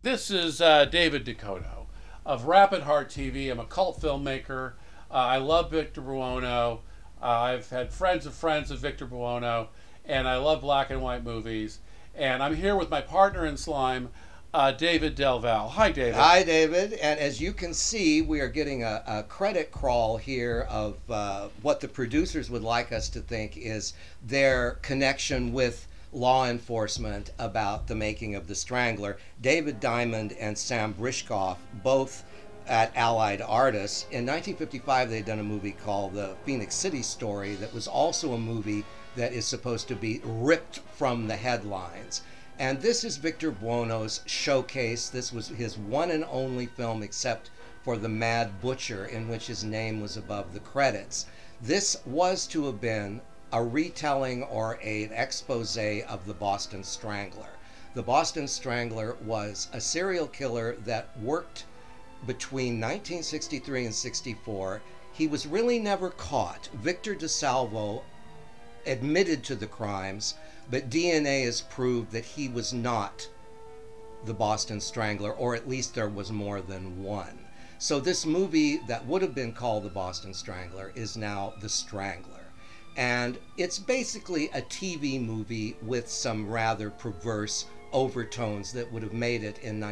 This is David Dakota of Rapid Heart TV. I'm a cult filmmaker. I love Victor Buono. I've had friends of friends of Victor Buono, and I love black and white movies. And I'm here with my partner in slime, David Del Val. Hi, David. Hi, David. And as you can see, we are getting a credit crawl here of what the producers would like us to think is their connection with law enforcement about the making of The Strangler. David Diamond and Sam Brishkoff, both at Allied Artists. In 1955, they'd done a movie called The Phoenix City Story that was also a movie that is supposed to be ripped from the headlines. And this is Victor Buono's showcase. This was his one and only film, except for The Mad Butcher, in which his name was above the credits. This was to have been a retelling or an expose of the Boston Strangler. The Boston Strangler was a serial killer that worked between 1963 and 64. He was really never caught. Victor DeSalvo admitted to the crimes, but DNA has proved that he was not the Boston Strangler, or at least there was more than one. So this movie that would have been called The Boston Strangler is now The Strangler. And it's basically a TV movie with some rather perverse overtones that would have made it in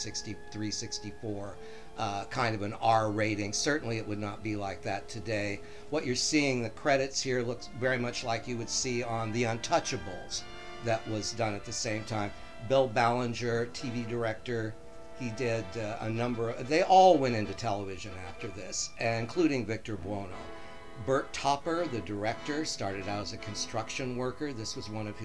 1963-64 kind of an R rating. Certainly it would not be like that today. What you're seeing, the credits here, looks very much like you would see on The Untouchables that was done at the same time. Bill Ballinger, TV director, he did a number of, they all went into television after this, including Victor Buono. Bert Topper, the director, started out as a construction worker. This was one of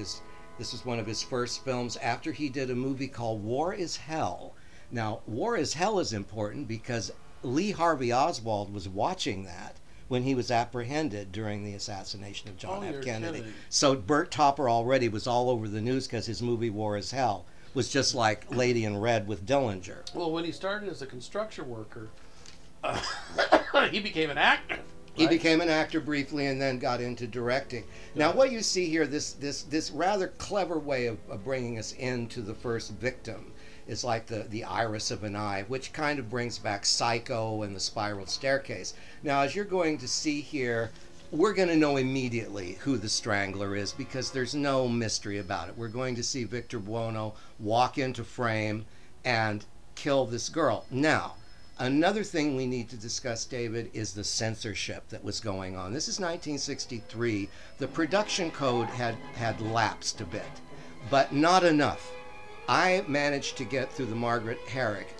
his first films after he did a movie called War is Hell. Now, War is Hell is important because Lee Harvey Oswald was watching that when he was apprehended during the assassination of John F. Kennedy. So Bert Topper already was all over the news because his movie War is Hell was just like Lady in Red with Dillinger. Well, when he started as a construction worker, uh, he became an actor. He became an actor briefly and then got into directing. Now, what you see here, this rather clever way of bringing us into the first victim is like the iris of an eye, which kind of brings back Psycho and the spiral staircase. Now, as you're going to see here, we're going to know immediately who the Strangler is because there's no mystery about it. We're going to see Victor Buono walk into frame and kill this girl. Now, another thing we need to discuss, David, is the censorship that was going on. This is 1963. The production code had lapsed a bit, but not enough. I managed to get through the Margaret Herrick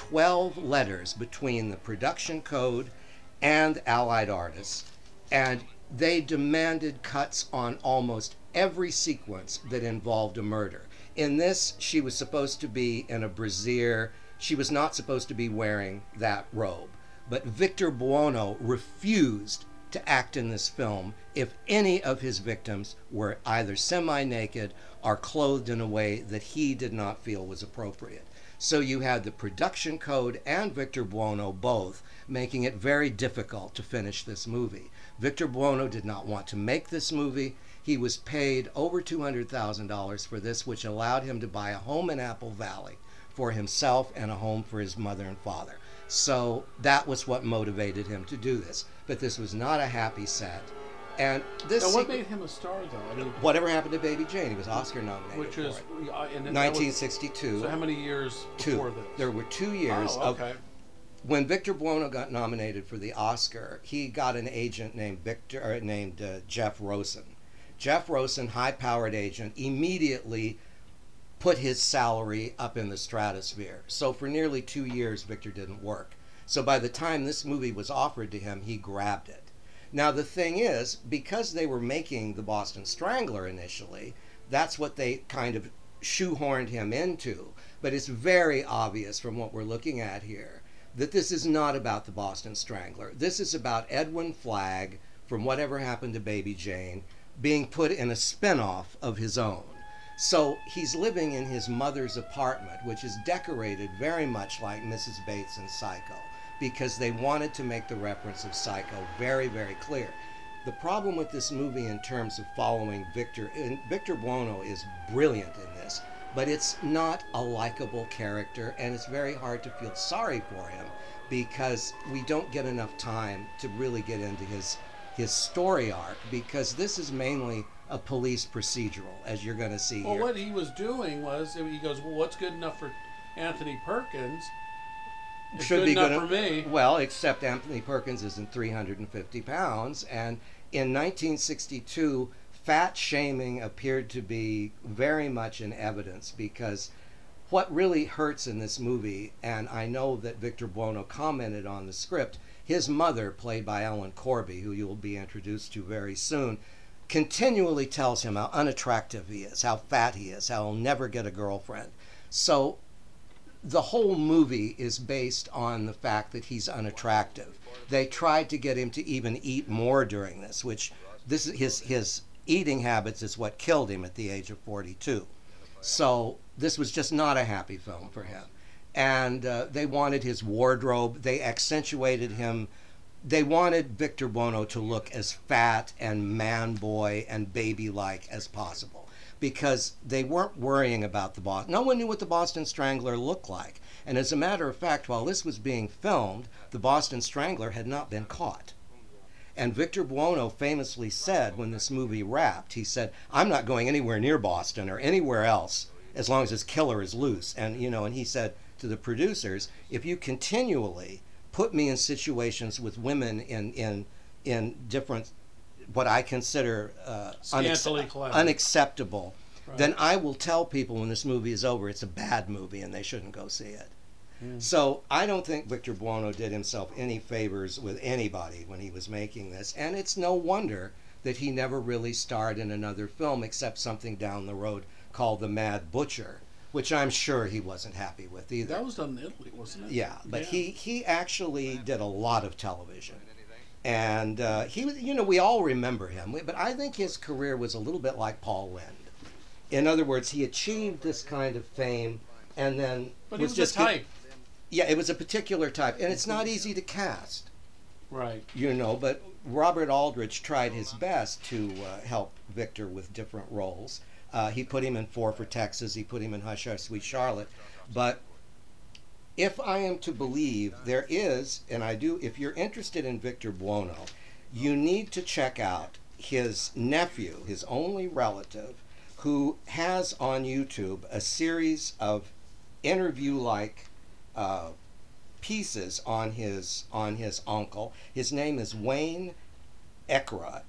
12 letters between the production code and Allied Artists, and they demanded cuts on almost every sequence that involved a murder. In this, she was supposed to be in a brassiere. She was not supposed to be wearing that robe. But Victor Buono refused to act in this film if any of his victims were either semi-naked or clothed in a way that he did not feel was appropriate. So you had the production code and Victor Buono both making it very difficult to finish this movie. Victor Buono did not want to make this movie. He was paid over $200,000 for this, which allowed him to buy a home in Apple Valley for himself and a home for his mother and father. So that was what motivated him to do this. But this was not a happy set. And this. Now, what made him a star, though? I mean, whatever happened to Baby Jane? He was Oscar nominated. Which is for in 1962. So how many years before this? There were 2 years of. When Victor Buono got nominated for the Oscar, he got an agent named Jeff Rosen. Jeff Rosen, high-powered agent, immediately put his salary up in the stratosphere. So for nearly 2 years, Victor didn't work. So by the time this movie was offered to him, he grabbed it. Now the thing is, because they were making the Boston Strangler initially, that's what they kind of shoehorned him into. But it's very obvious from what we're looking at here that this is not about the Boston Strangler. This is about Edwin Flagg, from Whatever Happened to Baby Jane, being put in a spin-off of his own. So he's living in his mother's apartment, which is decorated very much like Mrs. Bates in Psycho, because they wanted to make the reference of Psycho very, very clear. The problem with this movie in terms of following Victor, and Victor Buono is brilliant in this, but it's not a likable character, and it's very hard to feel sorry for him because we don't get enough time to really get into his story arc, because this is mainly a police procedural, as you're going to see Well, here. what he was doing was he goes, well, what's good enough for Anthony Perkins? It's Should good be enough good for me. Well, except Anthony Perkins isn't 350 pounds, and in 1962, fat shaming appeared to be very much in evidence, because what really hurts in this movie, and I know that Victor Buono commented on the script, his mother, played by Ellen Corby, who you'll be introduced to very soon, continually tells him how unattractive he is, how fat he is, how he'll never get a girlfriend. So the whole movie is based on the fact that he's unattractive. They tried to get him to even eat more during this, which this is his eating habits is what killed him at the age of 42. So this was just not a happy film for him. And they wanted his wardrobe. They accentuated him. They wanted Victor Buono to look as fat and man boy and baby-like as possible, because they weren't worrying about the Boston. No one knew what the Boston Strangler looked like. And as a matter of fact, while this was being filmed, the Boston Strangler had not been caught. And Victor Buono famously said when this movie wrapped, he said, "I'm not going anywhere near Boston or anywhere else as long as this killer is loose." And, you know, and he said to the producers, "If you continually put me in situations with women in different, what I consider Scantily clad. unacceptable, Right. then I will tell people when this movie is over it's a bad movie and they shouldn't go see it." So I don't think Victor Buono did himself any favors with anybody when he was making this, and it's no wonder that he never really starred in another film except something down the road called The Mad Butcher, which I'm sure he wasn't happy with either. That was done in Italy, wasn't it? Yeah, but he actually did a lot of television. And he was, you know, we all remember him, but I think his career was a little bit like Paul Lynde. In other words, he achieved this kind of fame and then But he was just a type. Yeah, it was a particular type, and it's not easy to cast, Right. you know, but Robert Aldrich tried his best to help Victor with different roles. He put him in Four for Texas, he put him in Hush Hush Sweet Charlotte, but if I am to believe, there is, and I do, if you're interested in Victor Buono, you need to check out his nephew, his only relative, who has on YouTube a series of interview-like pieces on his uncle. His name is Wayne Errca,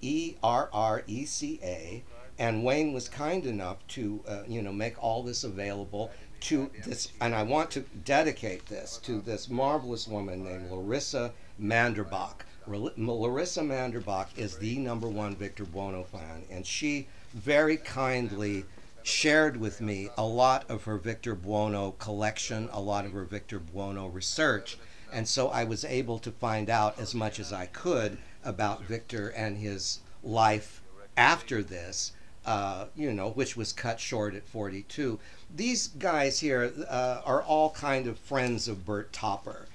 Erreca, and Wayne was kind enough to make all this available to this, and I want to dedicate this to this marvelous woman named Larissa Manderbach. Larissa Manderbach is the #1 Victor Buono fan, and she very kindly shared with me a lot of her Victor Buono collection, a lot of her Victor Buono research, and so I was able to find out as much as I could about Victor and his life after this, which was cut short at 42. These guys here are all kind of friends of Bert Topper.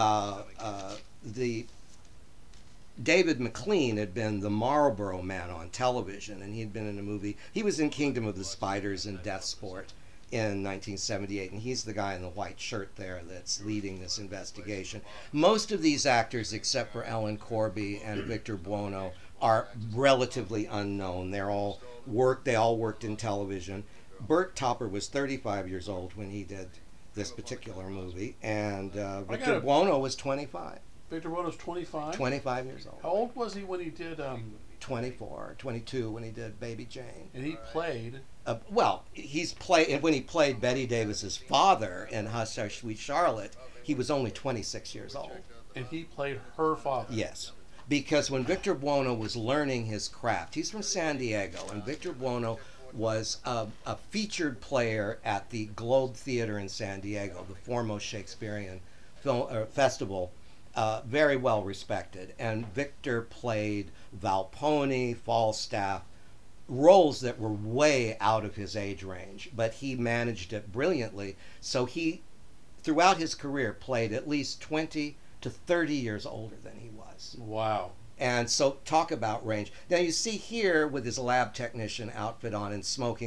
The David McLean had been the Marlboro Man on television, and he had been in a movie. He was in Kingdom of the Spiders and Death Sport in 1978, and he's the guy in the white shirt there that's leading this investigation. Most of these actors, except for Ellen Corby and Victor Buono, are relatively unknown. They all worked in television. Bert Topper was 35 years old when he did this particular movie, and Victor Buono was 25. Victor Buono's 25? 25 years old. How old was he when he did... 24, 22 when he did Baby Jane. And he played... when he played Betty Davis's father in Hush Hush Sweet Charlotte, he was only 26 years old. And he played her father. Yes. Because when Victor Buono was learning his craft, he's from San Diego, and Victor Buono was a featured player at the Globe Theater in San Diego, the foremost Shakespearean festival, very well respected. And Victor played Valpone, Falstaff, roles that were way out of his age range, but he managed it brilliantly. So he, throughout his career, played at least 20 to 30 years older than he was. Wow. And so talk about range. Now you see here with his lab technician outfit on and smoking,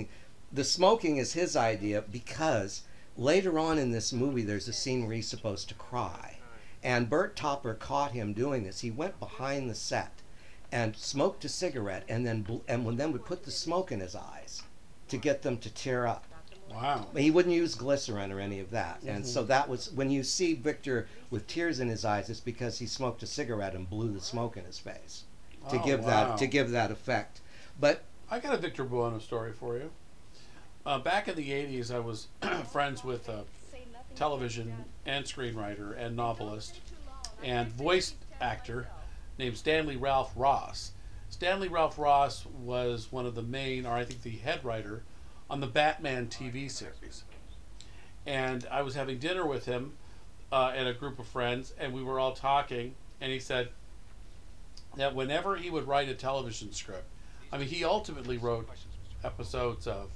the smoking is his idea because later on in this movie there's a scene where he's supposed to cry. And Bert Topper caught him doing this. He went behind the set and smoked a cigarette and then would put the smoke in his eyes to get them to tear up. Wow. He wouldn't use glycerin or any of that. And so that was, when you see Victor with tears in his eyes, it's because he smoked a cigarette and blew the smoke in his face to give that effect. But I got a Victor Buono story for you. Back in the 80s, I was friends with a television and screenwriter and novelist and voice actor named Stanley Ralph Ross. Stanley Ralph Ross was one of the main, or I think the head writer, on the Batman TV series. And I was having dinner with him and a group of friends, and we were all talking, and he said that whenever he would write a television script, I mean, he ultimately wrote episodes of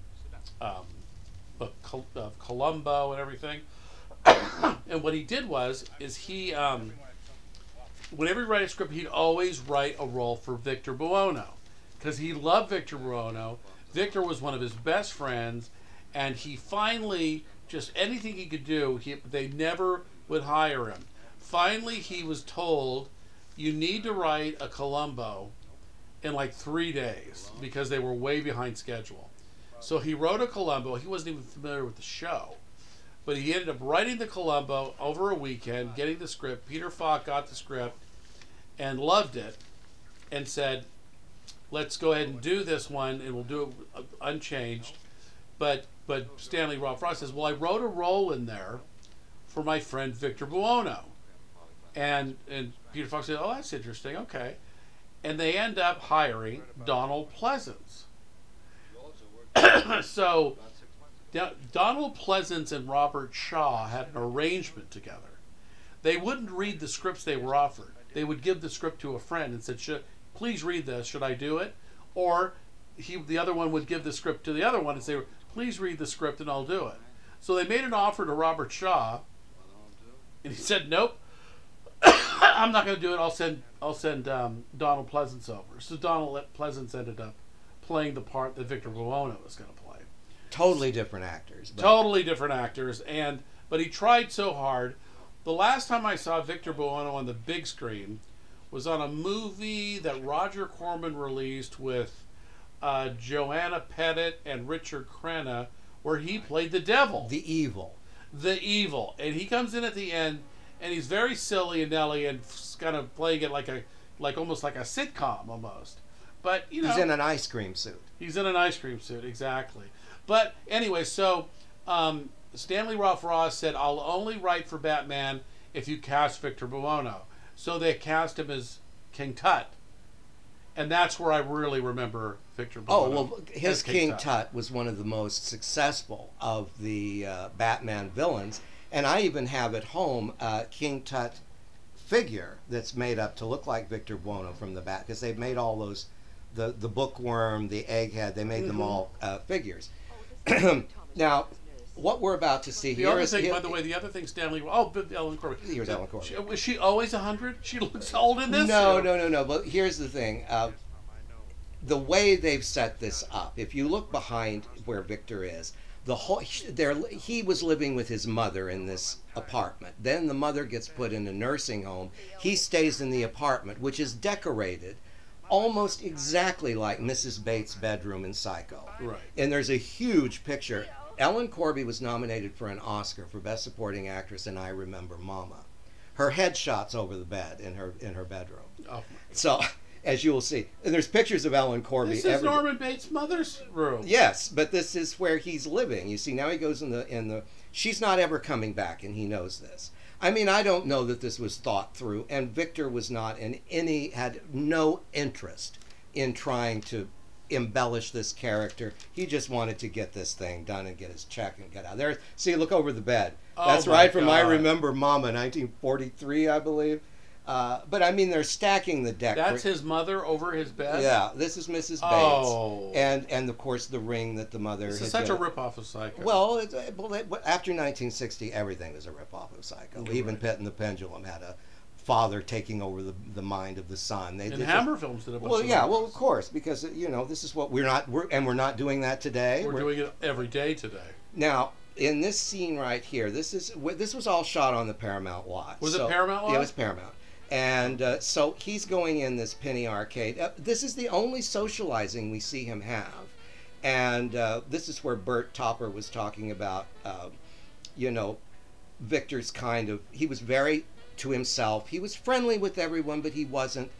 Columbo and everything. And what he did is he, whenever he write a script, he'd always write a role for Victor Buono, because he loved Victor Buono. Victor was one of his best friends, and he finally, just anything he could do, they never would hire him. Finally, he was told, you need to write a Columbo in like 3 days, because they were way behind schedule. So he wrote a Columbo. He wasn't even familiar with the show, but he ended up writing the Columbo over a weekend, getting the script. Peter Falk got the script and loved it and said, let's go ahead and do this one, and we'll do it unchanged. But Stanley Ralph Ross says, well, I wrote a role in there for my friend Victor Buono. And Peter Falk said, oh, that's interesting, okay. And they end up hiring Donald Pleasence. So Donald Pleasence and Robert Shaw had an arrangement together. They wouldn't read the scripts they were offered. They would give the script to a friend and said, please read this, should I do it? Or the other one would give the script to the other one and say, please read the script and I'll do it. So they made an offer to Robert Shaw, and he said, nope, I'm not going to do it. I'll send Donald Pleasence over. So Donald Pleasence ended up playing the part that Victor Buono was going to play. Totally different actors. Totally different actors, but he tried so hard. The last time I saw Victor Buono on the big screen was on a movie that Roger Corman released with Joanna Pettit and Richard Crenna, where he played the devil. The evil. The evil. And he comes in at the end, and he's very silly and Nelly and kind of playing it like almost like a sitcom almost. But, you know. He's in an ice cream suit. He's in an ice cream suit, exactly. But anyway, so Stanley Ralph Ross said, I'll only write for Batman if you cast Victor Buono. So they cast him as King Tut. And that's where I really remember Victor Buono. Oh, well, his King Tut was one of the most successful of the Batman villains. And I even have at home a King Tut figure that's made up to look like Victor Buono from the Bat, because they've made all those, the bookworm, the egghead, they made them all figures. Now, what we're about to see here is... By the way, the other thing Stanley... Oh, Ellen Corbett. Here's Ellen Corbett. Was she always 100? She looks old in this? No. But here's the thing. The way they've set this up, if you look behind where Victor is, he was living with his mother in this apartment. Then the mother gets put in a nursing home. He stays in the apartment, which is decorated almost exactly like Mrs. Bates' bedroom in Psycho. Right. And there's a huge picture. Ellen Corby was nominated for an Oscar for Best Supporting Actress in I Remember Mama. Her headshot's over the bed in her bedroom. Oh. So, as you will see, and there's pictures of Ellen Corby. This is Norman Bates' mother's room. Yes, but this is where he's living. You see, now he goes in the. She's not ever coming back, and he knows this. I mean, I don't know that this was thought through, and Victor was not had no interest in trying to embellish this character. He just wanted to get this thing done and get his check and get out there. See, look over the bed. That's right from I Remember Mama, 1943, I believe. But I mean, they're stacking the deck. That's his mother over his bed? Yeah, this is Mrs. Bates. Oh. And of course the ring that the mother This had is such a ripoff of Psycho. Well, after 1960, everything was a ripoff of Psycho. Right. Even Pet and the Pendulum had a father taking over the mind of the son. And Hammer Films did a bunch well, of yeah, those. well, of course, because this is what we're not doing that today. We're doing it every day today. Now, in this scene right here, this was all shot on the Paramount lot. Was it Paramount lot? Yeah, it was Paramount. And so he's going in this penny arcade. This is the only socializing we see him have. And this is where Bert Topper was talking about, Victor's he was very to himself. He was friendly with everyone, but he wasn't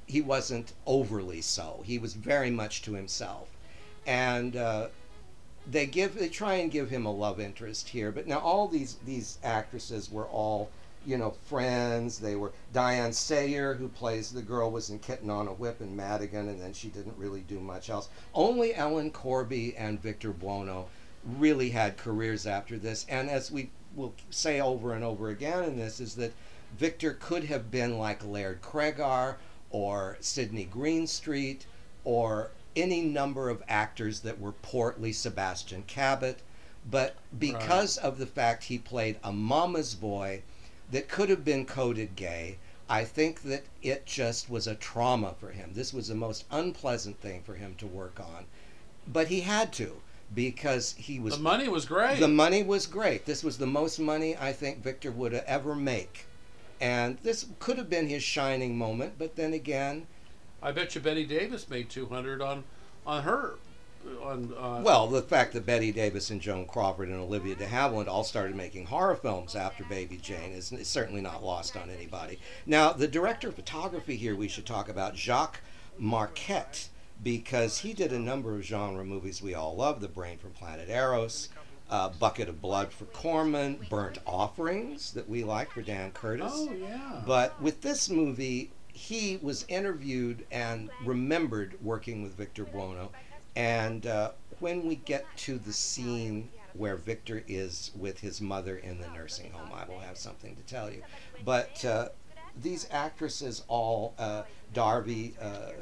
overly so. He was very much to himself. And they try and give him a love interest here. But now all these actresses were all, friends. They were Diane Sayer, who plays the girl, was in Kitten on a Whip and Madigan, and then she didn't really do much else. Only Ellen Corby and Victor Buono really had careers after this. And as we will say over and over again in this, is that Victor could have been like Laird Cregar or Sidney Greenstreet or any number of actors that were portly, Sebastian Cabot, but because of the fact he played a mama's boy that could have been coded gay, I think that it just was a trauma for him. This was the most unpleasant thing for him to work on, but he had to, because the money was great. The money was great. This was the most money I think Victor would ever make, and this could have been his shining moment. But then again, I bet you Betty Davis made $200 on her. Well, the fact that Betty Davis and Joan Crawford and Olivia de Havilland all started making horror films after Baby Jane is certainly not lost on anybody. Now, the director of photography here we should talk about, Jacques Marquette, because he did a number of genre movies we all love: The Brain from Planet Eros, Bucket of Blood for Corman, Burnt Offerings that we like for Dan Curtis. Oh, yeah. But with this movie, he was interviewed and remembered working with Victor Buono. And when we get to the scene where Victor is with his mother in the nursing home, I will have something to tell you. But these actresses all, Davy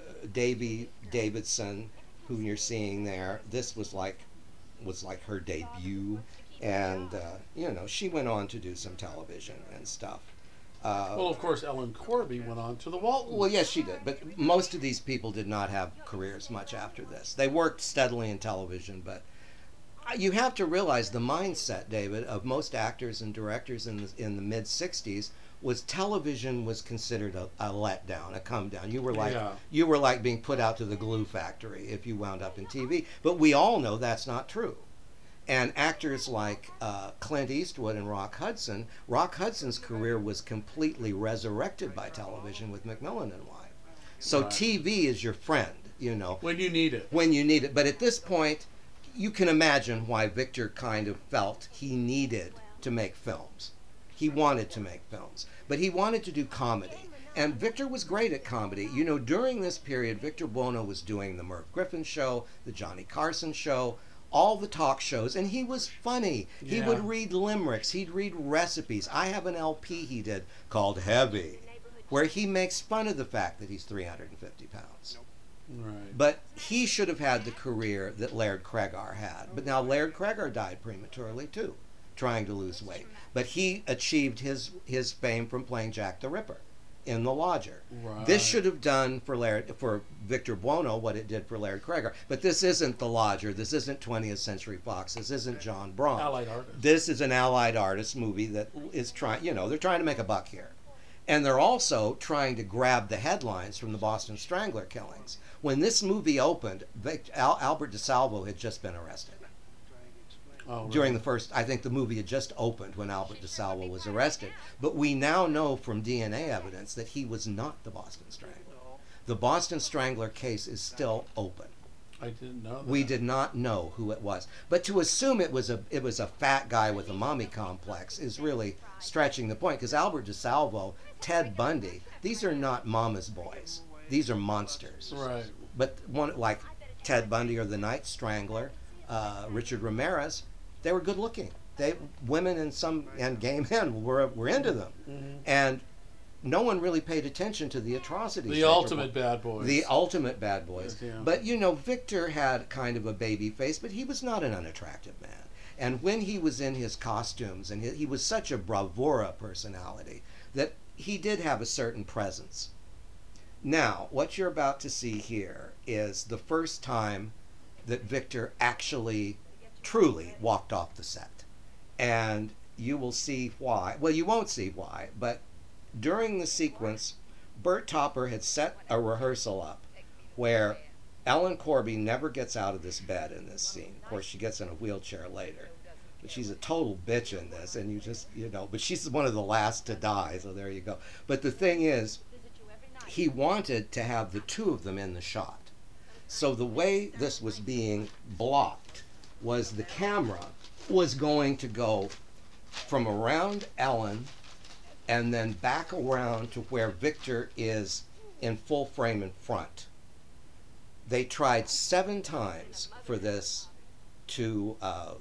Davidson, who you're seeing there, this was like her debut. And, she went on to do some television and stuff. Well, of course, Ellen Corby went on to the Walton. Well, yes, she did. But most of these people did not have careers much after this. They worked steadily in television, but you have to realize the mindset, David, of most actors and directors in the mid-'60s was television was considered a letdown, a come down. You were like being put out to the glue factory if you wound up in TV. But we all know that's not true. And actors like Clint Eastwood and Rock Hudson's career was completely resurrected by television with Macmillan and Wife. So TV is your friend, when you need it. When you need it. But at this point, you can imagine why Victor kind of felt he needed to make films. He wanted to make films, but he wanted to do comedy. And Victor was great at comedy. During this period, Victor Buono was doing the Merv Griffin Show, the Johnny Carson Show, all the talk shows, and he was funny. Yeah. He would read limericks. He'd read recipes. I have an LP he did called Heavy, where he makes fun of the fact that he's 350 pounds. Right. But he should have had the career that Laird Cregar had. But now Laird Cregar died prematurely too, trying to lose weight. But he achieved his fame from playing Jack the Ripper in The Lodger. Right. This should have done for Victor Buono what it did for Laird Cregar. But this isn't The Lodger. This isn't 20th Century Fox. This isn't John Braun. Allied Artist. This is an Allied Artist movie that is trying, they're trying to make a buck here. And they're also trying to grab the headlines from the Boston Strangler killings. When this movie opened, Albert DeSalvo had just been arrested. Oh, really? During the first, I think the movie had just opened when Albert DeSalvo was arrested. But we now know from DNA evidence that he was not the Boston Strangler. The Boston Strangler case is still open. I didn't know that. We did not know who it was. But to assume it was a fat guy with a mommy complex is really stretching the point, because Albert DeSalvo, Ted Bundy, these are not mama's boys. These are monsters. Right. But one like Ted Bundy or the Night Strangler, Richard Ramirez, they were good looking. Women and gay men were into them. Mm-hmm. And no one really paid attention to the atrocities. The ultimate bad boys. The ultimate bad boys. Yes, yeah. But Victor had kind of a baby face, but he was not an unattractive man. And when he was in his costumes, and he was such a bravura personality that he did have a certain presence. Now, what you're about to see here is the first time that Victor actually, truly walked off the set. And you will see why. Well, you won't see why, but during the sequence, Bert Topper had set a rehearsal up where Ellen Corby never gets out of this bed in this scene. Of course, she gets in a wheelchair later. But she's a total bitch in this, and but she's one of the last to die, so there you go. But the thing is, he wanted to have the two of them in the shot. So the way this was being blocked was the camera was going to go from around Ellen and then back around to where Victor is in full frame in front. They tried 7 times for this to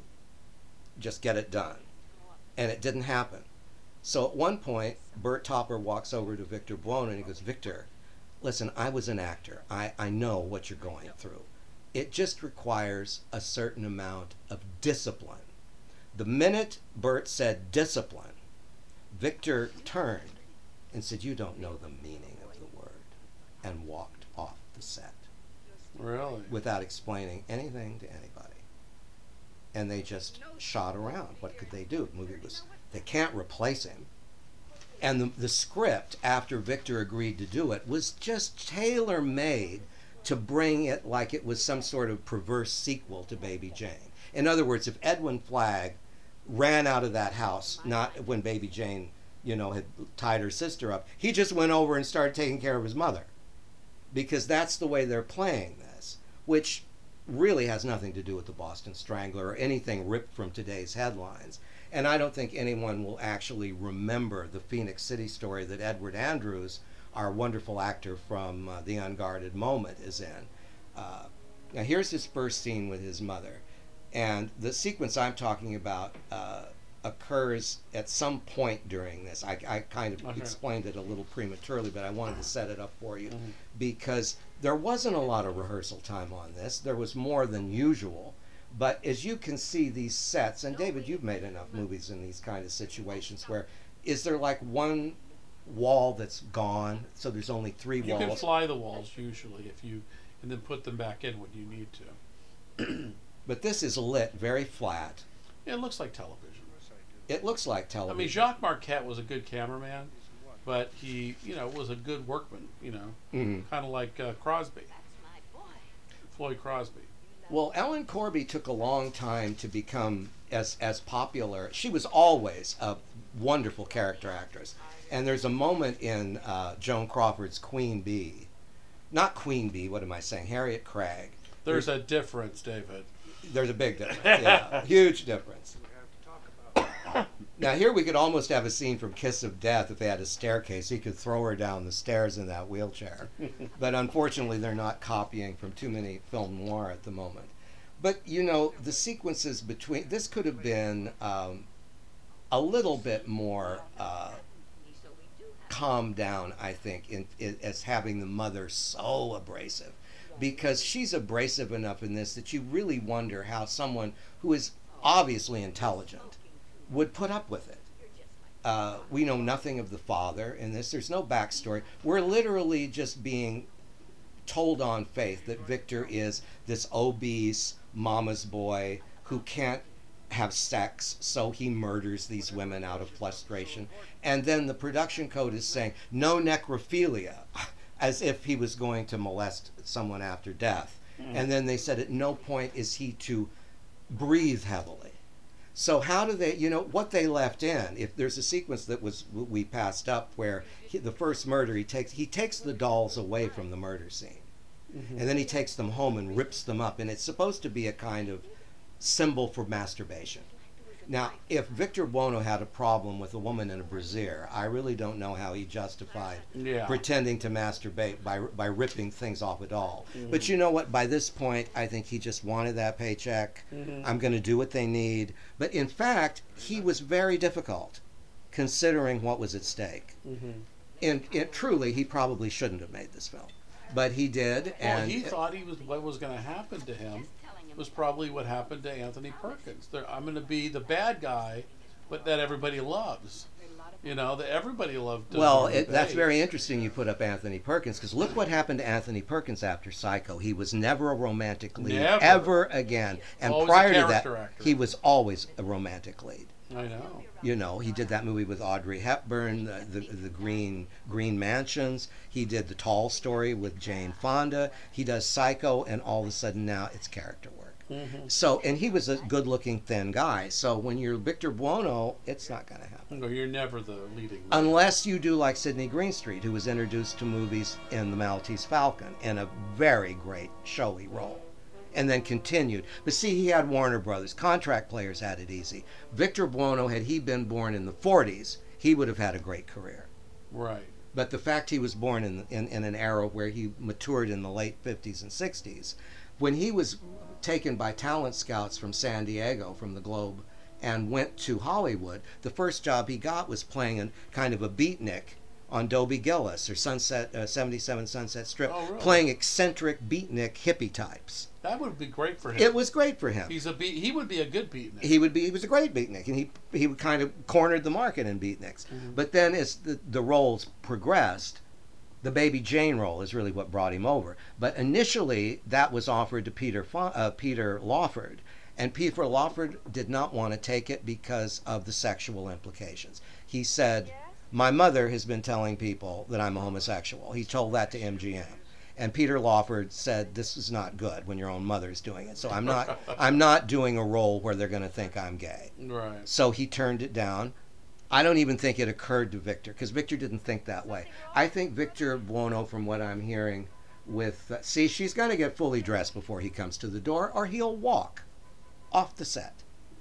just get it done, and it didn't happen. So at one point, Bert Topper walks over to Victor Buono and he goes, "Victor, listen, I was an actor. I know what you're going through. It just requires a certain amount of discipline." The minute Bert said discipline, Victor turned and said, "You don't know the meaning of the word," and walked off the set. Really? Without explaining anything to anybody. And they just shot around. What could they do? The movie was, they can't replace him. And the script, after Victor agreed to do it, was just tailor-made to bring it like it was some sort of perverse sequel to Baby Jane. In other words, if Edwin Flagg ran out of that house, not when Baby Jane, had tied her sister up, he just went over and started taking care of his mother. Because that's the way they're playing this, which really has nothing to do with the Boston Strangler or anything ripped from today's headlines. And I don't think anyone will actually remember the Phoenix City story that Edward Andrews, our wonderful actor from The Unguarded Moment, is in. Now here's his first scene with his mother. And the sequence I'm talking about occurs at some point during this. I kind of explained it a little prematurely, but I wanted to set it up for you because there wasn't a lot of rehearsal time on this. There was more than usual. But as you can see, these sets, and David, you've made enough movies in these kind of situations where, is there like one wall that's gone, so there's only 3 walls? You can fly the walls usually and then put them back in when you need to. But this is lit very flat. Yeah, it looks like television. It looks like television. I mean, Jacques Marquette was a good cameraman, but he, was a good workman, kind of like Crosby, Floyd Crosby. Well, Ellen Corby took a long time to become as popular. She was always a wonderful character actress. And there's a moment in Joan Crawford's Queen Bee. Not Queen Bee, what am I saying? Harriet Craig. There's a difference, David. There's a big difference. Yeah, huge difference. Now here we could almost have a scene from Kiss of Death if they had a staircase. He could throw her down the stairs in that wheelchair. But unfortunately they're not copying from too many film noir at the moment. But the sequences between, this could have been a little bit more calmed down, I think, as having the mother so abrasive. Because she's abrasive enough in this that you really wonder how someone who is obviously intelligent would put up with it. We know nothing of the father in this. There's no backstory. We're literally just being told on faith that Victor is this obese mama's boy who can't have sex, so he murders these women out of frustration. And then the production code is saying no necrophilia, as if he was going to molest someone after death. And then they said at no point is he to breathe heavily. So how do they, what they left in, if there's a sequence that we passed up where the first murder, he takes the dolls away from the murder scene. And then he takes them home and rips them up. And it's supposed to be a kind of symbol for masturbation. Now, if Victor Buono had a problem with a woman in a brassiere, I really don't know how he justified pretending to masturbate by ripping things off a doll. But you know what? By this point, I think he just wanted that paycheck. I'm going to do what they need. But in fact, he was very difficult, considering what was at stake. And truly, he probably shouldn't have made this film. But he did. Well, he thought what was going to happen to him was probably what happened to Anthony Perkins. I'm going to be the bad guy, but that everybody loves. You know, that everybody loved. Well, Norman that's Bates. very interesting you put up Anthony Perkins, because look what happened to Anthony Perkins after Psycho. He was never a romantic lead Never. ever again. And Always a prior to that, character actor. he was always a romantic lead. I know. You know, he did that movie with Audrey Hepburn, the Green Mansions. He did The Tall Story with Jane Fonda. He does Psycho, and all of a sudden now it's character work. So, and he was a good-looking, thin guy. So when you're Victor Buono, it's not going to happen. No, you're never the leading. lead. Unless you do like Sidney Greenstreet, who was introduced to movies in The Maltese Falcon in a very great, showy role, and then continued. But see, he had Warner Brothers. Contract players had it easy. Victor Buono, had he been born in the 40s, he would have had a great career. Right. But the fact he was born in an era where he matured in the late 50s and 60s, when he was taken by talent scouts from San Diego, from the Globe, and went to Hollywood, the first job he got was playing a kind of a beatnik on Dobie Gillis or 77 Sunset Strip, Oh, really? playing eccentric beatnik hippie types. That would be great for him. It was great for him. He would be a good beatnik. He was a great beatnik, and he kind of cornered the market in beatniks. But then as the roles progressed, the Baby Jane role is really what brought him over. But initially, that was offered to Peter Lawford, and Peter Lawford did not want to take it because of the sexual implications. He said, "My mother has been telling people that I'm a homosexual." He told that to MGM. And Peter Lawford said, "This is not good when your own mother's doing it. So I'm not doing a role where they're going to think I'm gay." Right. So he turned it down. I don't even think it occurred to Victor, because Victor didn't think that way. I think Victor Buono, from what I'm hearing, see, she's going to get fully dressed before he comes to the door, or he'll walk off the set.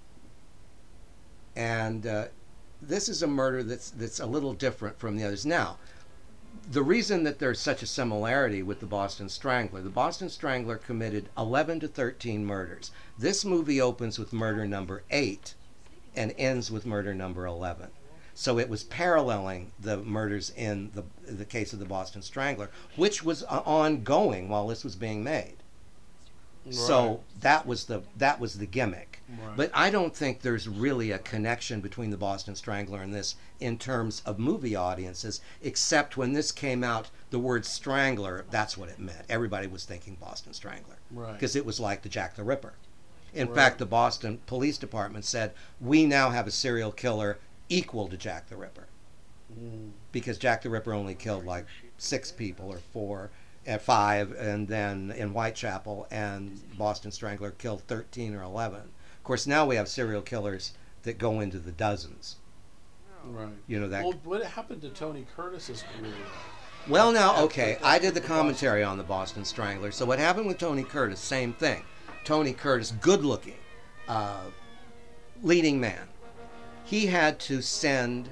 And this is a murder that's a little different from the others. Now, the reason that there's such a similarity with the Boston Strangler committed 11 to 13 murders. This movie opens with murder number 8 and ends with murder number 11. So it was paralleling the murders in the case of the Boston Strangler, which was ongoing while this was being made. Right. So that was the gimmick. Right. But I don't think there's really a connection between the Boston Strangler and this in terms of movie audiences, except when this came out, the word Strangler, that's what it meant. Everybody was thinking Boston Strangler. Right. Because it was like the Jack the Ripper. In Right. fact, the Boston Police Department said, "We now have a serial killer equal to Jack the Ripper." Because Jack the Ripper only killed like 6 people or 5, and then in Whitechapel, and Boston Strangler killed 13 or 11. Of course, now we have serial killers that go into the dozens. Right. You know that. Well, what happened to Tony Curtis's career? Well, now, okay, I did the commentary on the Boston Strangler. So what happened with Tony Curtis? Same thing. Tony Curtis, good-looking, leading man. He had to send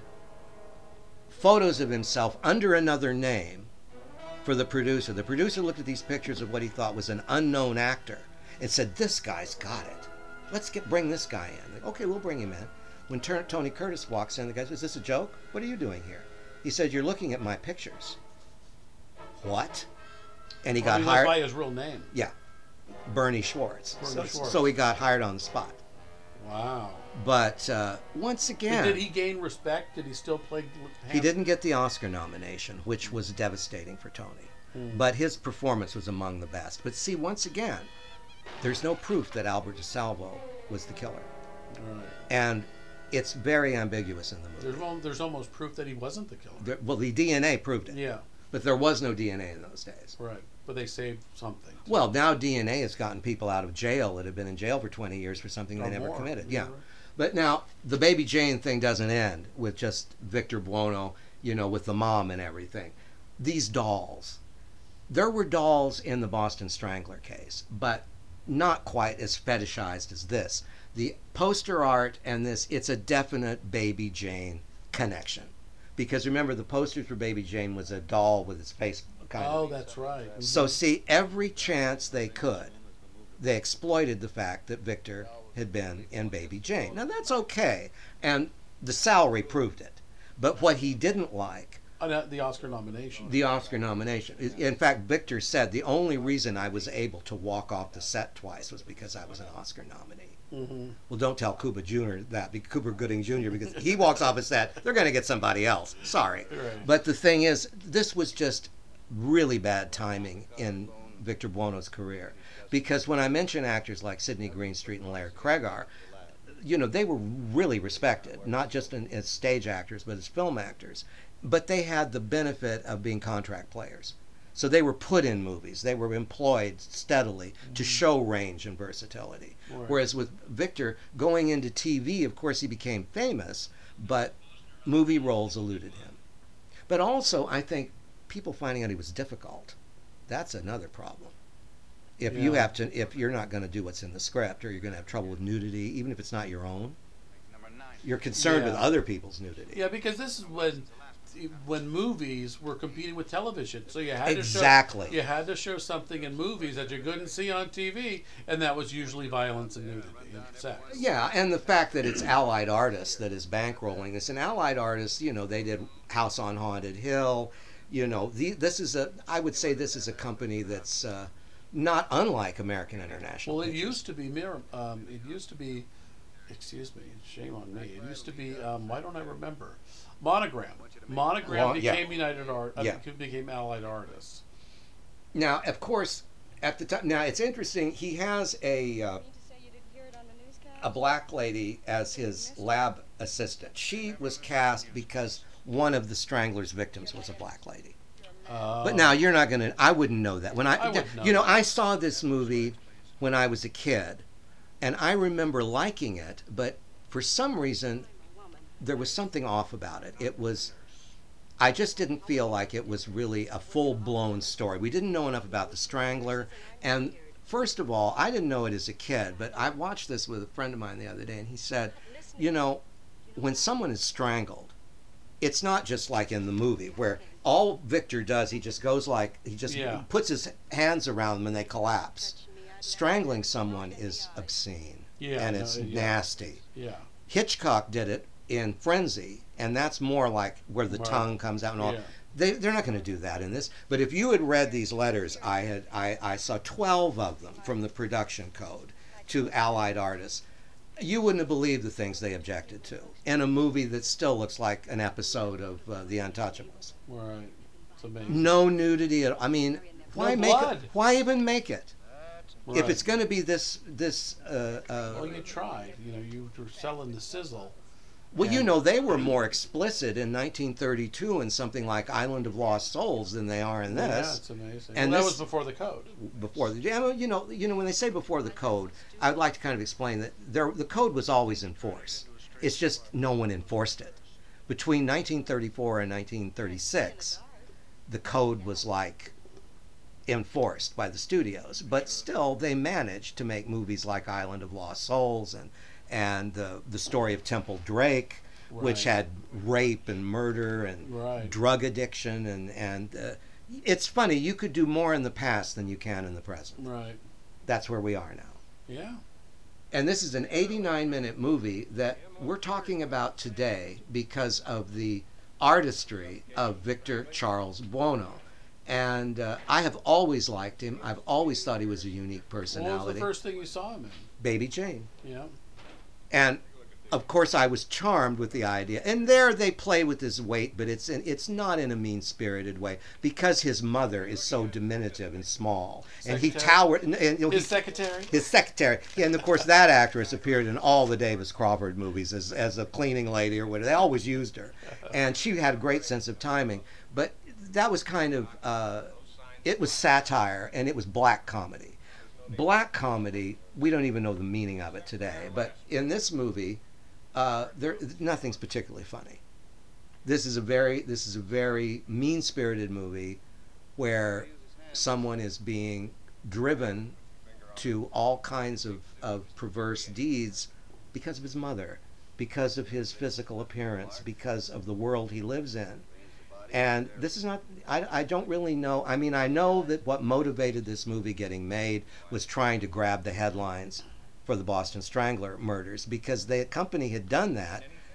photos of himself under another name for the producer. The producer looked at these pictures of what he thought was an unknown actor and said, "This guy's got it. Let's bring this guy in." Like, okay, we'll bring him in. When Tony Curtis walks in, the guy says, "Is this a joke? What are you doing here?" He said, "You're looking at my pictures." What? And he got He hired. went by his real name. Yeah, Bernie Schwartz. Bernie Schwartz. So he got hired on the spot. Wow. But once again, Did he gain respect? Did he still play? he didn't get the Oscar nomination, which was devastating for Tony. But his performance was among the best. But see, once again, there's no proof that Albert DeSalvo was the killer. Right. And it's very ambiguous in the movie. There's almost proof that he wasn't the killer. Well, the DNA proved it. Yeah. But there was no DNA in those days. Right. But they saved something. Well, now DNA has gotten people out of jail that have been in jail for 20 years for something they Or never more. committed. Yeah, Yeah. right. But now, the Baby Jane thing doesn't end with just Victor Buono, with the mom and everything. These dolls. There were dolls in the Boston Strangler case, but not quite as fetishized as this. The poster art and this, it's a definite Baby Jane connection. Because remember, the posters for Baby Jane was a doll with its face kind of. Oh, that's right. So see, every chance they could, they exploited the fact that Victor had been in Baby Jane. Now that's okay, and the salary proved it. But what he didn't like The Oscar nomination. The Oscar nomination. In fact, Victor said the only reason I was able to walk off the set twice was because I was an Oscar nominee. Mm-hmm. Well, don't tell Cuba Jr. that, Cuba Gooding Jr., because he walks off a set, they're going to get somebody else. Sorry. Right. But the thing is, this was just really bad timing in Victor Buono's career. Because when I mention actors like Sidney Greenstreet and Larry Cregar, you know, they were really respected, not just as stage actors, but as film actors. But they had the benefit of being contract players. So they were put in movies. They were employed steadily to show range and versatility. Right. Whereas with Victor, going into TV, of course, he became famous, but movie roles eluded him. But also, I think people finding out he was difficult, that's another problem. If you have to, if you're not going to do what's in the script, or you're going to have trouble with nudity, even if it's not your own, you're concerned with other people's nudity. Yeah, because this is when movies were competing with television, so you had exactly. You had to show something in movies that you couldn't see on TV, and that was usually violence and nudity and sex. Yeah, and the fact that it's Allied Artists that is bankrolling this, and Allied Artists, you know, they did House on Haunted Hill. You know, I would say this is a company that's not unlike American International. Well, it Pictures. used to be it used to be. Excuse me, shame on me. It used to be. Why don't I remember? Monogram. Monogram became United Art. Became Allied Artists. Now, of course, at the time. Now, it's interesting. He has a black lady as his lab assistant. She was cast because one of the Stranglers' victims was a black lady. But now you're not going to. I wouldn't know that. I saw this movie when I was a kid, and I remember liking it. But for some reason, there was something off about it. I just didn't feel like it was really a full-blown story. We didn't know enough about the Strangler, and first of all, I didn't know it as a kid. But I watched this with a friend of mine the other day, and he said, you know, when someone is strangled, it's not just like in the movie where all Victor does, he just goes like, he just puts his hands around them and they collapse. Strangling someone is obscene, and it's nasty. Yeah. Hitchcock did it in Frenzy, and that's more like where the tongue comes out and all. Yeah. They're not going to do that in this. But if you had read these letters, I saw 12 of them from the production code to Allied Artists. You wouldn't have believed the things they objected to in a movie that still looks like an episode of The Untouchables. Right. It's amazing. No nudity at all. I mean, why Why even make it? Right. If it's going to be this. Well, you tried. You know, you were selling the sizzle. Well, you know, they were more explicit in 1932 in something like Island of Lost Souls than they are in this. Yeah, it's amazing. And that was before the code. You know, when they say before the code, I would like to kind of explain that the code was always in force. It's just no one enforced it. Between 1934 and 1936, the code was like enforced by the studios, but still they managed to make movies like Island of Lost Souls and the story of Temple Drake, which had rape and murder and drug addiction and it's funny, you could do more in the past than you can in the present. Right. That's where we are now. Yeah. And this is an 89-minute movie that we're talking about today because of the artistry of Victor Charles Buono. And I have always liked him. I've always thought he was a unique personality. What was the first thing you saw him in? Baby Jane. Yeah. And of course, I was charmed with the idea. And there they play with his weight, but it's not in a mean-spirited way because his mother is so diminutive and small, and he towered. His secretary. His secretary, and of course that actress appeared in all the Davis Crawford movies as a cleaning lady or whatever. They always used her, and she had a great sense of timing. But that was kind of it was satire and it was black comedy. Black comedy, we don't even know the meaning of it today. But in this movie, nothing's particularly funny. This is a very mean-spirited movie where someone is being driven to all kinds of perverse deeds because of his mother, because of his physical appearance, because of the world he lives in. And this is not, I don't really know. I mean, I know that what motivated this movie getting made was trying to grab the headlines for the Boston Strangler murders, because the company had done that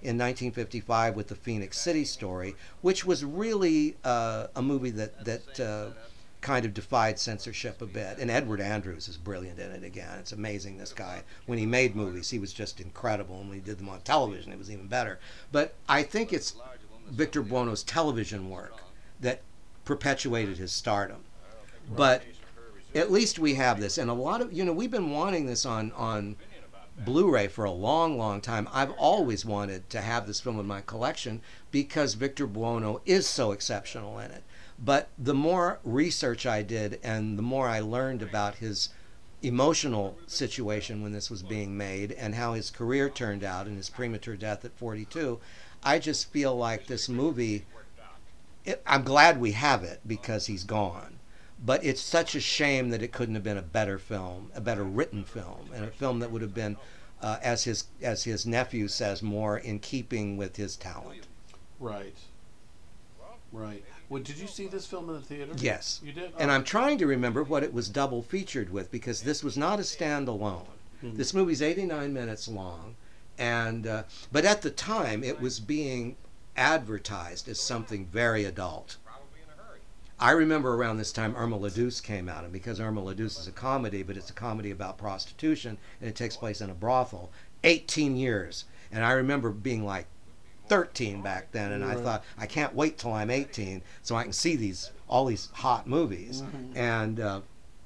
in 1955 with the Phoenix City Story, which was really a movie that kind of defied censorship a bit. And Edward Andrews is brilliant in it again. It's amazing, this guy. When he made movies, he was just incredible. And when he did them on television, it was even better. But I think it's Victor Buono's television work that perpetuated his stardom. But at least we have this. And a lot of, we've been wanting this on Blu-ray for a long, long time. I've always wanted to have this film in my collection because Victor Buono is so exceptional in it. But the more research I did and the more I learned about his emotional situation when this was being made and how his career turned out and his premature death at 42, I just feel like this movie, I'm glad we have it because he's gone. But it's such a shame that it couldn't have been a better film, a better written film, and a film that would have been, as his nephew says, more in keeping with his talent. Right. Right. Well, did you see this film in the theater? Yes. You did? And I'm trying to remember what it was double featured with, because this was not a standalone. Mm-hmm. This movie's 89 minutes long, and but at the time it was being advertised as something very adult. I remember around this time Irma la Douce came out, and because Irma la Douce is a comedy, but it's a comedy about prostitution, and it takes place in a brothel, 18 years. And I remember being like 13 back then, and I thought, I can't wait till I'm 18 so I can see all these hot movies. Mm-hmm. And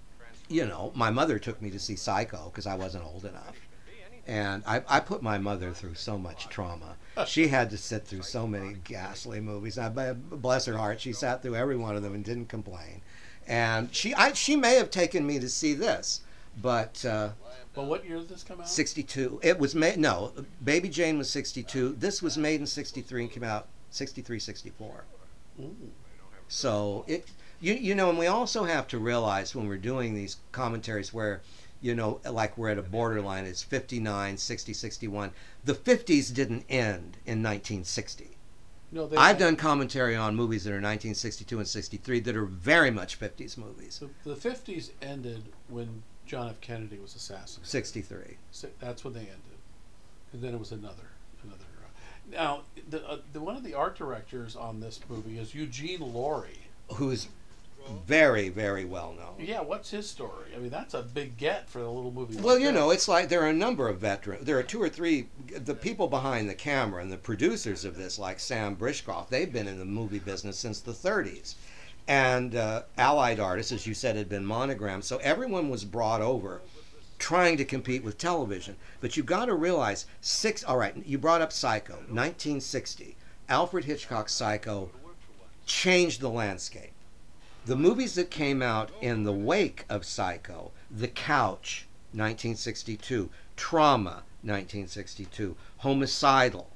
my mother took me to see Psycho because I wasn't old enough, and I put my mother through so much trauma. She had to sit through so many ghastly movies. Bless her heart, she sat through every one of them and didn't complain. And she may have taken me to see this, but what year did this come out? 62. It was made. No, Baby Jane was 62. This was made in 63 and came out 63, 64. Ooh. So it, and we also have to realize when we're doing these commentaries where, like we're at a borderline, it's 59, 60, 61. The 50s didn't end in 1960. No, I've done commentary on movies that are 1962 and 63 that are very much 50s movies. The 50s ended when John F. Kennedy was assassinated. 63. That's when they ended, and then it was another. Now, the one of the art directors on this movie is Eugene Laurie, who's very, very well known. Yeah, what's his story? I mean, that's a big get for a little movie. Well, it's like there are a number of veterans. There are 2 or 3, the people behind the camera and the producers of this, like Sam Brishkoff, they've been in the movie business since the 30s. And Allied artists, as you said, had been monogrammed. So everyone was brought over trying to compete with television. But you've got to realize, all right, you brought up Psycho, 1960. Alfred Hitchcock's Psycho changed the landscape. The movies that came out in the wake of Psycho, The Couch, 1962, Trauma, 1962, Homicidal,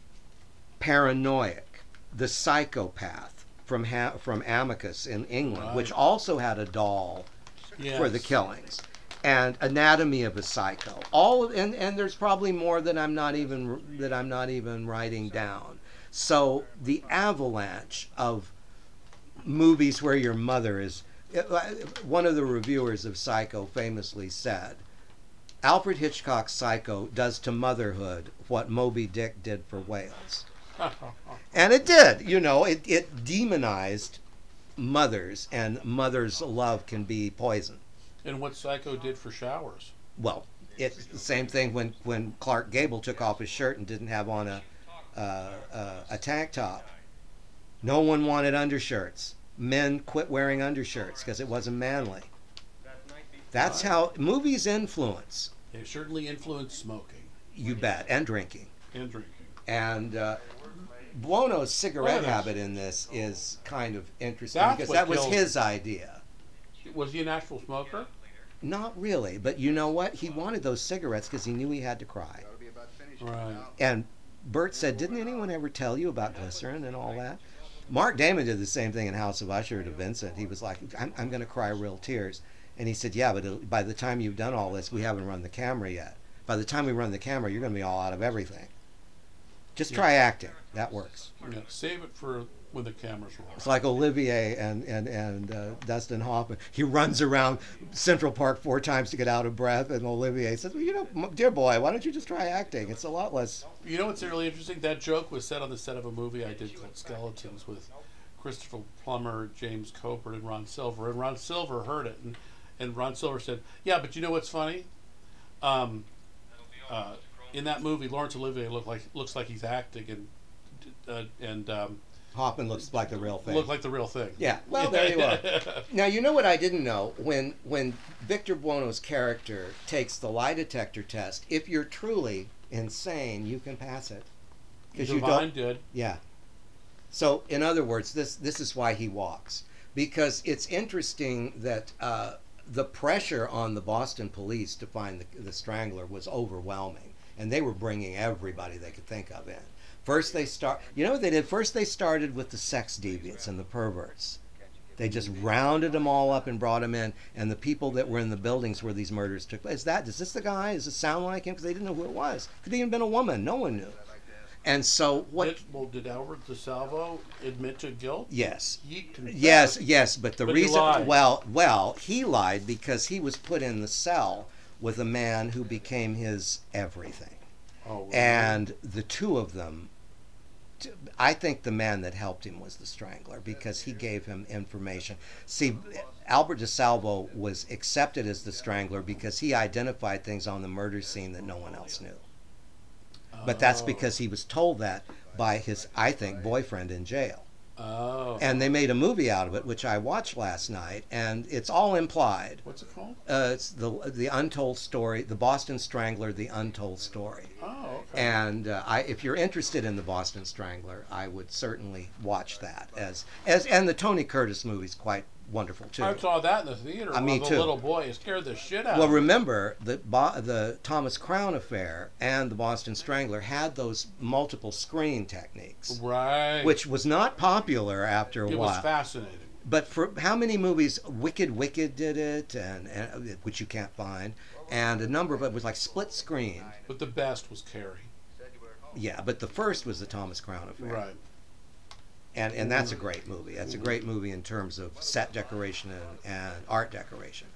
Paranoiac, The Psychopath from Amicus in England, which also had a doll for the killings, and Anatomy of a Psycho. And there's probably more that I'm not even writing down. So the avalanche of movies where your mother is. One of the reviewers of Psycho famously said, Alfred Hitchcock's Psycho does to motherhood what Moby Dick did for whales. And it did. It demonized mothers, and mothers' love can be poison. And what Psycho did for showers. Well, it's the same thing when Clark Gable took off his shirt and didn't have on a tank top. No one wanted undershirts. Men quit wearing undershirts because it wasn't manly. That's how movies influence. They certainly influence smoking. You bet. And drinking. And Buono's cigarette habit in this is kind of interesting because that was his idea. Was he an actual smoker? Not really, but you know what? He wanted those cigarettes because he knew he had to cry. Right. And Bert said, didn't anyone ever tell you about glycerin and all that? Mark Damon did the same thing in House of Usher to Vincent. He was like, I'm going to cry real tears. And he said, yeah, but by the time you've done all this, we haven't run the camera yet. By the time we run the camera, you're going to be all out of everything. Just try acting. That works. Yeah, save it for when the cameras roll. It's like Olivier and Dustin Hoffman. He runs around Central Park 4 times to get out of breath, and Olivier says, "Well, you know, dear boy, why don't you just try acting? It's a lot less." You know what's really interesting? That joke was said on the set of a movie I did called Skeletons with Christopher Plummer, James Coburn, and Ron Silver. And Ron Silver heard it, and Ron Silver said, "Yeah, but you know what's funny? In that movie, Laurence Olivier looks like he's acting, and Hoffman looks like the real thing. look like the real thing." Yeah, well, there you are. Now, you know what I didn't know? When Victor Buono's character takes the lie detector test, if you're truly insane, you can pass it. Because you Divine don't. did. Yeah. So, in other words, this is why he walks. Because it's interesting that the pressure on the Boston police to find the Strangler was overwhelming. And they were bringing everybody they could think of in. First you know what they did? First they started with the sex deviants and the perverts. They just rounded them all up and brought them in. And the people that were in the buildings where these murders took place, is this the guy? Does it sound like him? Because they didn't know who it was. Could have even been a woman. No one knew. And so what? Did Albert DeSalvo admit to guilt? Yes. He confessed. Yes. But the But he reason, lied. well, he lied because he was put in the cell with a man who became his everything. Oh, really? And the two of them, I think the man that helped him was the Strangler because he gave him information. See, Albert DeSalvo was accepted as the Strangler because he identified things on the murder scene that no one else knew. But that's because he was told that by his, I think, boyfriend in jail. Oh. And they made a movie out of it, which I watched last night, and it's all implied. What's it called? It's the Untold Story, the Boston Strangler, the Untold Story. Oh, okay. And if you're interested in the Boston Strangler, I would certainly watch that. And the Tony Curtis movie's quite wonderful too. I saw that in the theater. Me The too. little boy, it scared the shit out Well, of me. remember the Thomas Crown Affair and the Boston Strangler had those multiple screen techniques, Right. which was not popular after a it while. was fascinating. But for how many movies? Wicked did it, and which you can't find, and a number of it was like split screen. But the best was Carrie. Yeah, but the first was the Thomas Crown Affair. Right. And that's a great movie. That's a great movie in terms of set decoration and art decoration.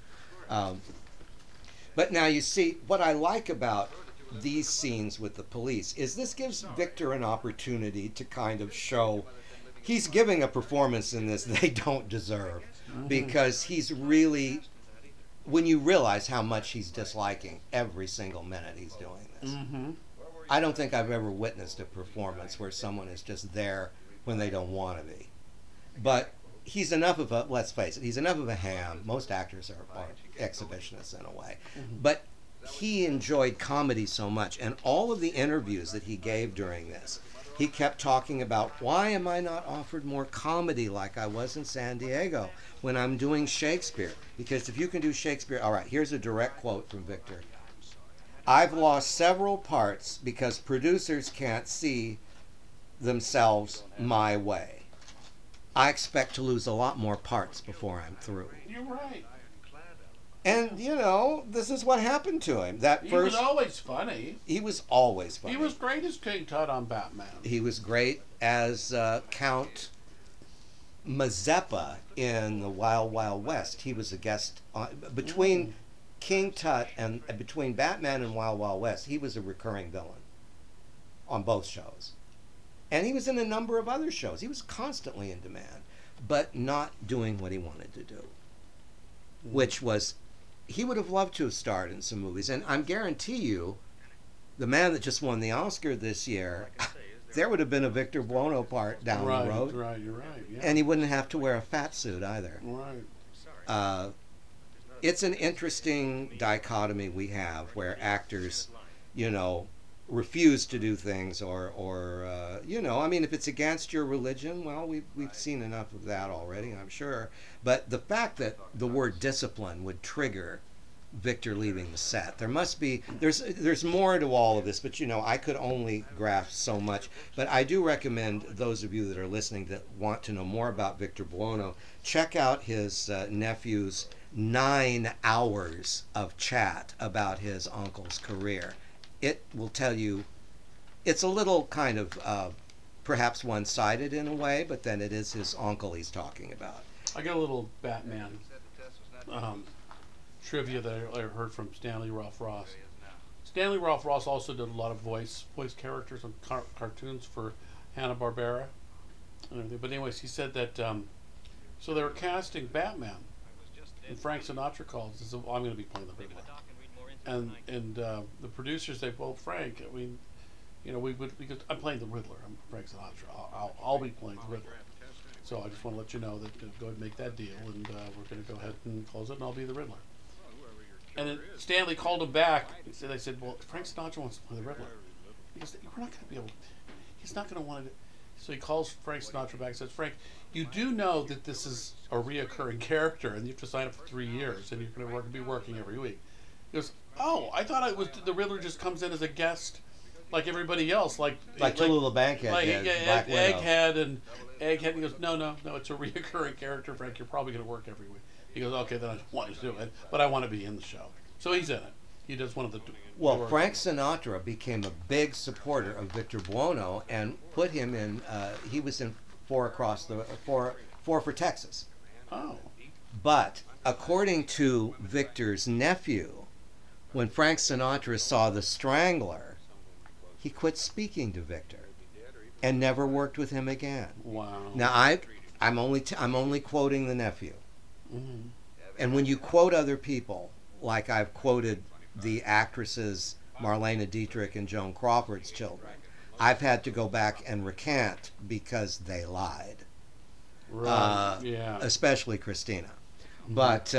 But now you see, what I like about these scenes with the police is this gives Victor an opportunity to kind of show he's giving a performance in this they don't deserve. Because he's really, when you realize how much he's disliking every single minute he's doing this. Mm-hmm. I don't think I've ever witnessed a performance where someone is just there when they don't want to be. But he's enough of a, let's face it, he's enough of a ham. Most actors are exhibitionists in a way. But he enjoyed comedy so much. And all of the interviews that he gave during this, he kept talking about, why am I not offered more comedy like I was in San Diego when I'm doing Shakespeare? Because if you can do Shakespeare, all right, here's a direct quote from Victor. I've lost several parts because producers can't see themselves my way. I expect to lose a lot more parts before I'm through. You're right. And, you know, this is what happened to him. He was always funny. He was always funny. He was great as King Tut on Batman. He was great as Count Mazeppa in the Wild Wild West. He was a guest between King Tut and between Batman and Wild Wild West. He was a recurring villain on both shows. And he was in a number of other shows. He was constantly in demand, but not doing what he wanted to do, which was, he would have loved to have starred in some movies. And I guarantee you, the man that just won the Oscar this year, there would have been a Victor Buono part down the road. Right, you're right. Yeah. And he wouldn't have to wear a fat suit either. Right. It's an interesting dichotomy we have where actors, you know, refuse to do things or you know, I mean, if it's against your religion, well, we've seen enough of that already, I'm sure. But the fact that the word discipline would trigger Victor leaving the set, there must be, there's more to all of this, but you know, I could only grasp so much. But I do recommend those of you that are listening that want to know more about Victor Buono, check out his nephew's 9 hours of chat about his uncle's career. It will tell you it's a little kind of perhaps one-sided in a way, but then it is his uncle he's talking about. I got a little Batman um, trivia that I heard from Stanley Ralph Ross. Stanley Ralph Ross also did a lot of voice characters and cartoons for Hanna-Barbera and everything. But anyways, he said that so they were casting Batman, and Frank Sinatra calls and said, well, I'm going to be playing the Riddler. And the producers say, well, Frank, I mean, you know, we would, because I'm playing the Riddler. I'm Frank Sinatra. I'll be playing the Riddler. So I just want to let you know that go ahead and make that deal, and we're going to go ahead and close it, and I'll be the Riddler. And then Stanley called him back. They said, well, Frank Sinatra wants to play the Riddler. Because we're not going to be able to, he's not going to want to. So he calls Frank Sinatra back and says, Frank, you do know that this is a reoccurring character, and you have to sign up for 3 years, and you're going to be working every week. He goes, oh, I thought it was the Riddler just comes in as a guest like everybody else, like Tallulah Bankhead, like Egghead and Egghead. He goes, no, it's a reoccurring character, Frank. You're probably going to work every week. He goes, okay, then I don't want to do it, but I want to be in the show. So he's in it. He does one of the. Well, Frank Sinatra became a big supporter of Victor Buono and put him in. He was in Four for Texas. Oh. But according to Victor's nephew, when Frank Sinatra saw The Strangler, he quit speaking to Victor and never worked with him again. Wow. Now I'm only quoting the nephew. Mm-hmm. And when you quote other people, like I've quoted the actresses Marlene Dietrich and Joan Crawford's children, I've had to go back and recant because they lied. Right. Yeah. Especially Christina. But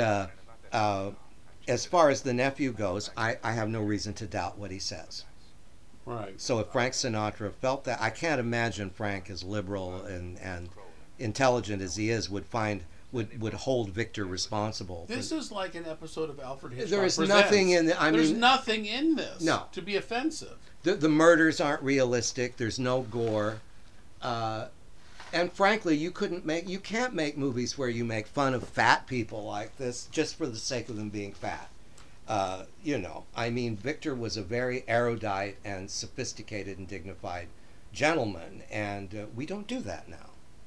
as far as the nephew goes, I have no reason to doubt what he says. Right. So if Frank Sinatra felt that, I can't imagine Frank, as liberal and intelligent as he is, would hold Victor responsible. This is like an episode of Alfred Hitchcock There is Presents. nothing in the, There's nothing in this No. to be offensive. The murders aren't realistic. There's no gore. And frankly, you can't make movies where you make fun of fat people like this just for the sake of them being fat. I mean, Victor was a very erudite and sophisticated and dignified gentleman, and we don't do that now.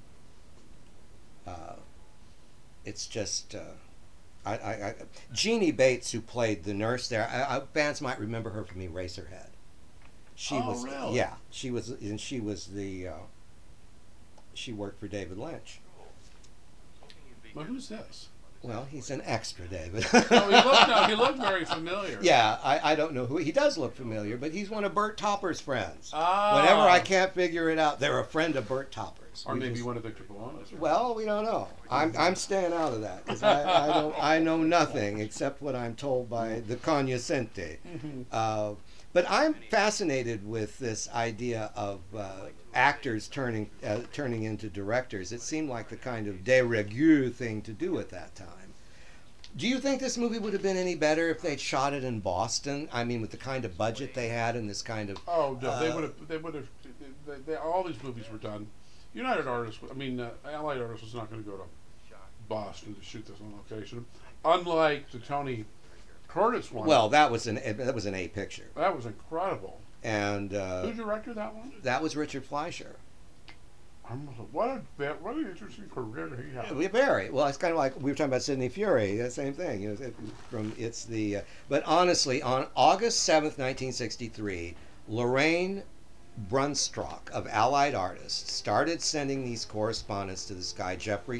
It's just Jeannie Bates, who played the nurse there. Fans might remember her from Eraserhead. She really? Yeah, she was the. She worked for David Lynch. Well, who's this? Well, he's an extra, David. He looked very familiar. Yeah, I don't know who. He does look familiar, but he's one of Bert Topper's friends. Ah. Whenever I can't figure it out, they're a friend of Bert Topper's. Or maybe one of Victor Buono's. Well, we don't know. I'm staying out of that because I know nothing except what I'm told by the cognoscente. But I'm fascinated with this idea of actors turning into directors. It seemed like the kind of de rigueur thing to do at that time. Do you think this movie would have been any better if they'd shot it in Boston? I mean, with the kind of budget they had and this kind of... Oh, no, they would have. All these movies were done. Allied Artists was not going to go to Boston to shoot this on location. Unlike the Tony Curtis one. Well, that was an A picture. That was incredible. And who directed that one? That was Richard Fleischer. What an interesting career he had. Very well. It's kind of like we were talking about Sidney Furie. The same thing. But honestly, on August 7th, 1963, Lorraine Brunstrock of Allied Artists started sending these correspondence to this guy Jeffrey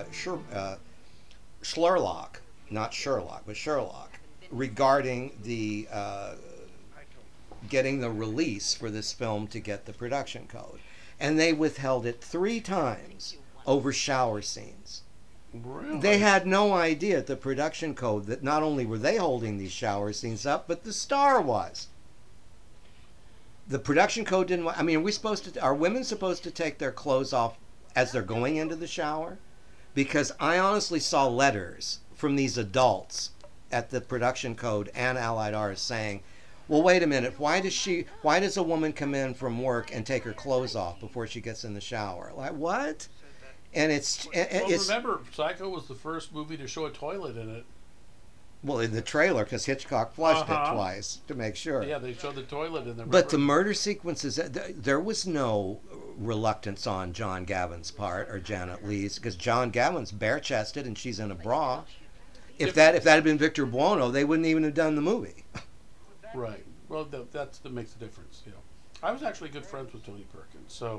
Schlurlock, not Sherlock, but Sherlock, regarding the getting the release for this film to get the production code. And they withheld it 3 times over shower scenes. Really? They had no idea at the production code that not only were they holding these shower scenes up, but the star was. The production code didn't. I mean, are women supposed to take their clothes off as they're going into the shower? Because I honestly saw letters from these adults at the production code and Allied Artists saying, well, wait a minute. Why does a woman come in from work and take her clothes off before she gets in the shower? Like, what? And it's remember, Psycho was the first movie to show a toilet in it. Well, in the trailer, because Hitchcock flushed Uh-huh. it twice to make sure. Yeah, they showed the toilet in the But the river. murder sequences, there was no reluctance on John Gavin's part or Janet Leigh's, because John Gavin's bare chested and she's in a bra. If that had been Victor Buono, they wouldn't even have done the movie. Right. Well, that makes a difference. You know, I was actually good friends with Tony Perkins, so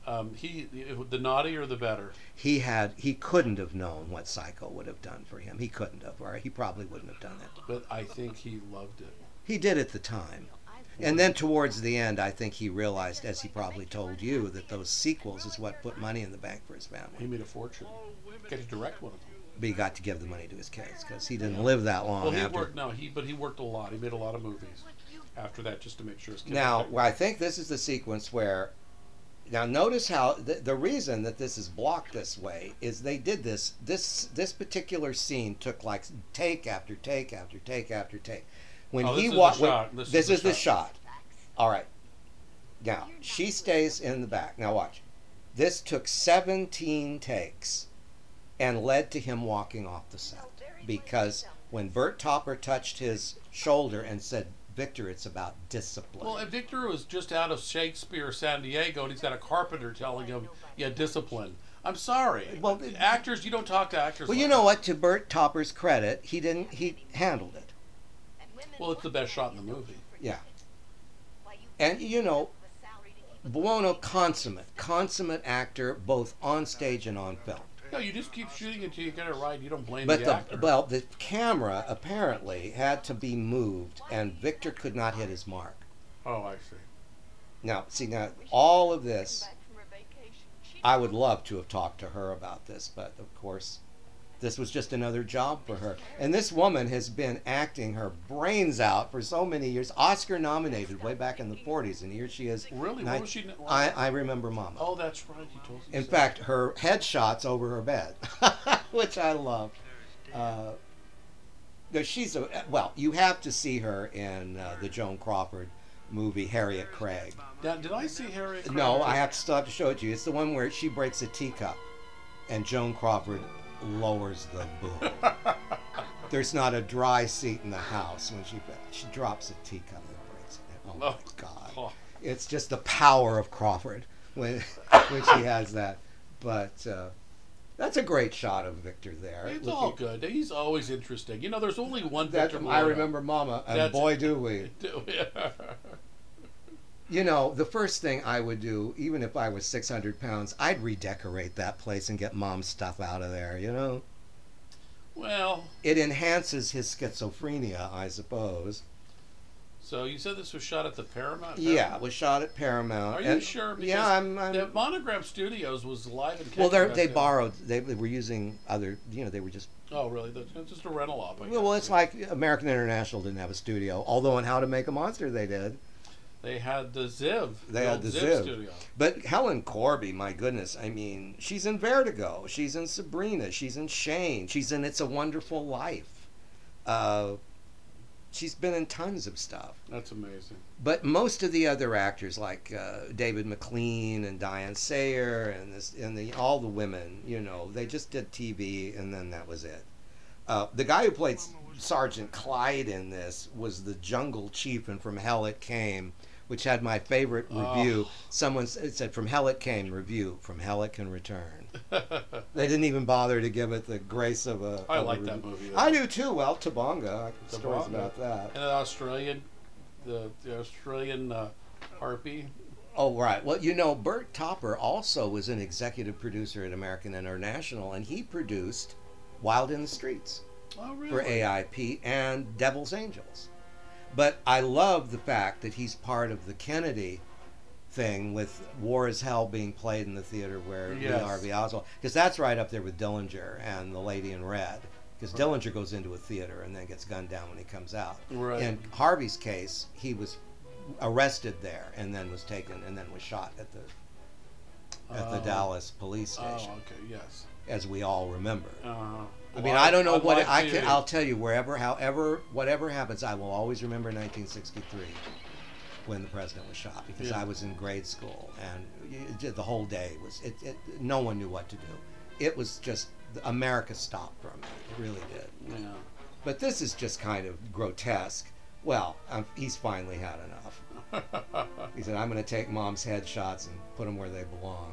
the naughtier the better. He couldn't have known what Psycho would have done for him. He couldn't have, or he probably wouldn't have done it. But I think he loved it. He did at the time. And then towards the end, I think he realized, as he probably told you, that those sequels is what put money in the bank for his He family. made a fortune. Get to direct one of them. But he got to give the money to his kids because he didn't live that long Well, he after. worked. No, he worked a lot. He made a lot of movies after that just to make sure his kids. Now, well, I think this is the sequence where. Now, notice how the reason that this is blocked this way is they did this. This particular scene took like take after take after take after take. When Oh, he this is walked, the shot. this is the shot. All right. Now she stays in the back. Now watch. This took 17 takes, and led to him walking off the set because when Bert Topper touched his shoulder and said, "Victor, it's about discipline." Well, if Victor was just out of Shakespeare, San Diego, and he's got a carpenter telling him, "Yeah, discipline." I'm sorry. Well, Actors, you don't talk to actors. Well, like you know that. what? To Bert Topper's credit, he handled it. Well, it's the best shot in the movie. Yeah. And you know, Buono, consummate actor, both on stage and on film. No, you just keep shooting until you get it right. You don't blame But the actor. the camera apparently had to be moved, and Victor could not hit his mark. Oh, I see. Now, all of this, I would love to have talked to her about this, but of course, this was just another job for her. And this woman has been acting her brains out for so many years. Oscar nominated way back in the 40s, and here she is. Really? What was she? I remember Mama. Oh, that's right. You told me. In fact, her headshot's over her bed, which I love. Well, you have to see her in the Joan Crawford movie Harriet Craig. Now, did I see Harriet Craig? No, I still have to show it to you. It's the one where she breaks a teacup, and Joan Crawford lowers the boom. There's not a dry seat in the house when she drops a teacup and breaks it. Oh my God! Oh. It's just the power of Crawford when she has that. But that's a great shot of Victor there. It's all good. He's always interesting. You know, there's only one That, Victor. I remember Mama, and boy do we. You know, the first thing I would do, even if I was 600 pounds, I'd redecorate that place and get Mom's stuff out of there, you know? Well, It enhances his schizophrenia, I suppose. so you said this was shot at the Paramount? Yeah, it was shot at Paramount. Are you sure? Because Yeah, I'm the Monogram Studios was live in well, Kentucky they back then. borrowed, they were using other, they were just, Oh, really? That's just a rental op. I well, guess. it's like American International didn't have a studio, although in How to Make a Monster they did. They had the Ziv. They had old the Ziv Ziv. studio. But Helen Corby, my goodness, I mean, she's in Vertigo, she's in Sabrina, she's in Shane, she's in It's a Wonderful Life. She's been in tons of stuff. That's amazing. But most of the other actors, like David McLean and Diane Sayer and all the women, they just did TV and then that was it. The guy who played Sergeant Clyde in this was the jungle chief in From Hell It Came, which had my favorite review. Someone said, "From Hell It Came, review. From Hell It Can Return." They didn't even bother to give it the grace of a. I like that movie. I do too. Well, Tabonga. I have stories Tabonga. about that. And the Australian, the Australian harpy. Oh, right. Well, Bert Topper also was an executive producer at American International, and he produced Wild in the Streets Oh, really? for AIP and Devil's Angels. But I love the fact that he's part of the Kennedy thing with War is Hell being played in the theater where Lee Yes. Harvey Oswald, because that's right up there with Dillinger and The Lady in Red, because Dillinger goes into a theater and then gets gunned down when he comes out. Right. In Harvey's case, he was arrested there and then was taken and then was shot at the Oh. Dallas police Oh, station, okay. Yes. as we all remember. I mean, Well, I don't know I'd what like to- I'll tell you. Whatever happens, I will always remember 1963 when the president was shot because Yeah. I was in grade school and the whole day was. No one knew what to do. It was just America stopped for a minute. It really did. Yeah. But this is just kind of grotesque. Well, he's finally had enough. He said, I'm going to take Mom's headshots and put them where they belong.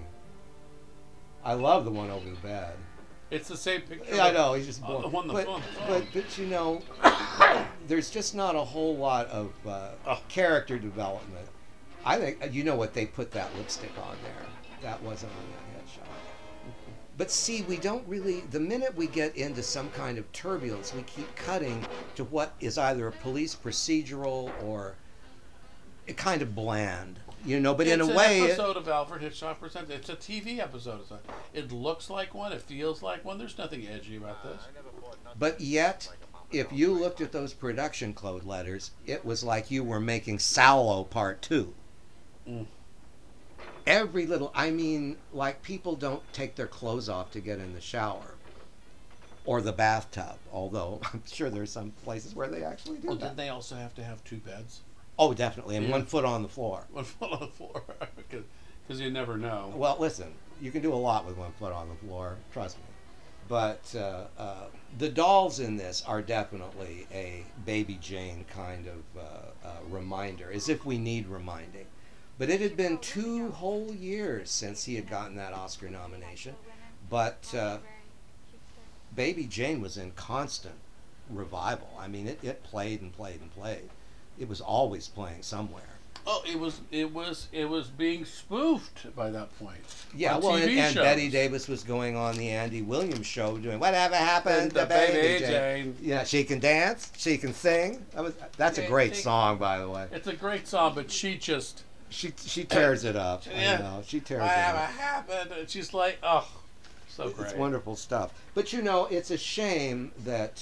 I love the one over the bed. It's the same picture. Yeah, I know. He's just the one but you know, there's just not a whole lot of character development. I think you know what they put that lipstick on there. That wasn't on that headshot. But see, we don't really. The minute we get into some kind of turbulence, we keep cutting to what is either a police procedural or a kind of bland. You know, but in a way, it's an episode of Alfred Hitchcock Presents. It's a TV episode. It looks like one. It feels like one. There's nothing edgy about this. But yet, if you looked at those production code letters, it was like you were making Sallow Part 2. Mm. Every little, I mean, like people don't take their clothes off to get in the shower or the bathtub, although I'm sure there's some places where they actually do that. Didn't they also have to have 2 beds? Oh, definitely, and 1 foot on the floor. 1 foot on the floor, because you never know. Well, listen, you can do a lot with 1 foot on the floor, trust me. But the dolls in this are definitely a Baby Jane kind of reminder, as if we need reminding. But it had been 2 whole years since he had gotten that Oscar nomination. But Baby Jane was in constant revival. I mean, it played and played and played. It was always playing somewhere. Oh, it was being spoofed by that point. Yeah, well, and Betty Davis was going on the Andy Williams show doing "Whatever Happened to Baby Jane." Yeah, she can dance, she can sing. That's a great song, by the way. It's a great song, but she just she tears it up. Yeah, I know, she tears it up. Whatever happened? And she's like, oh, so great. It's wonderful stuff. But you know, it's a shame that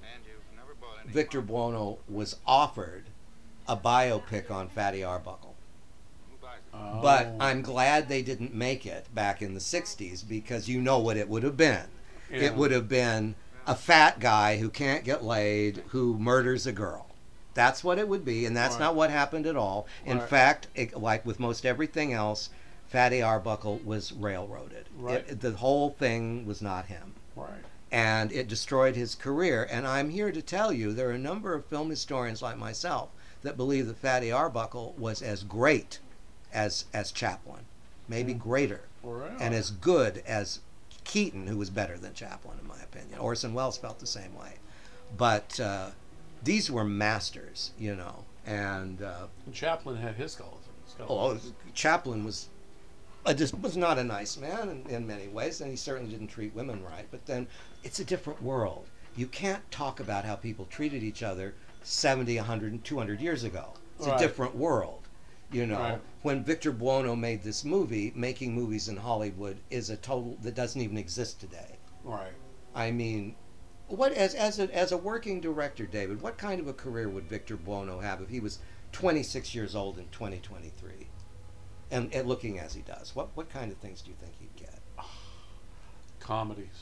Victor Buono was offered a biopic on Fatty Arbuckle. Oh. But I'm glad they didn't make it back in the 60s, because you know what it would have been. Yeah. It would have been a fat guy who can't get laid, who murders a girl. That's what it would be, and that's not what happened at all. In fact, like with most everything else, Fatty Arbuckle was railroaded. Right. The whole thing was not him. Right. And it destroyed his career. And I'm here to tell you, there are a number of film historians like myself that believe that Fatty Arbuckle was as great as Chaplin, maybe greater, and as good as Keaton, who was better than Chaplin, in my opinion. Orson Welles felt the same way. But these were masters, you know. And Chaplin had his skeleton. Chaplin was not a nice man in many ways, and he certainly didn't treat women right. But then it's a different world. You can't talk about how people treated each other 70, 100, and 200 years ago. It's a different world, you know. Right. When Victor Buono made this movie, making movies in Hollywood is a total that doesn't even exist today. Right. I mean, what as a working director, David, what kind of a career would Victor Buono have if he was 26 years old in 2023, and looking as he does? What kind of things do you think he'd get? Comedies.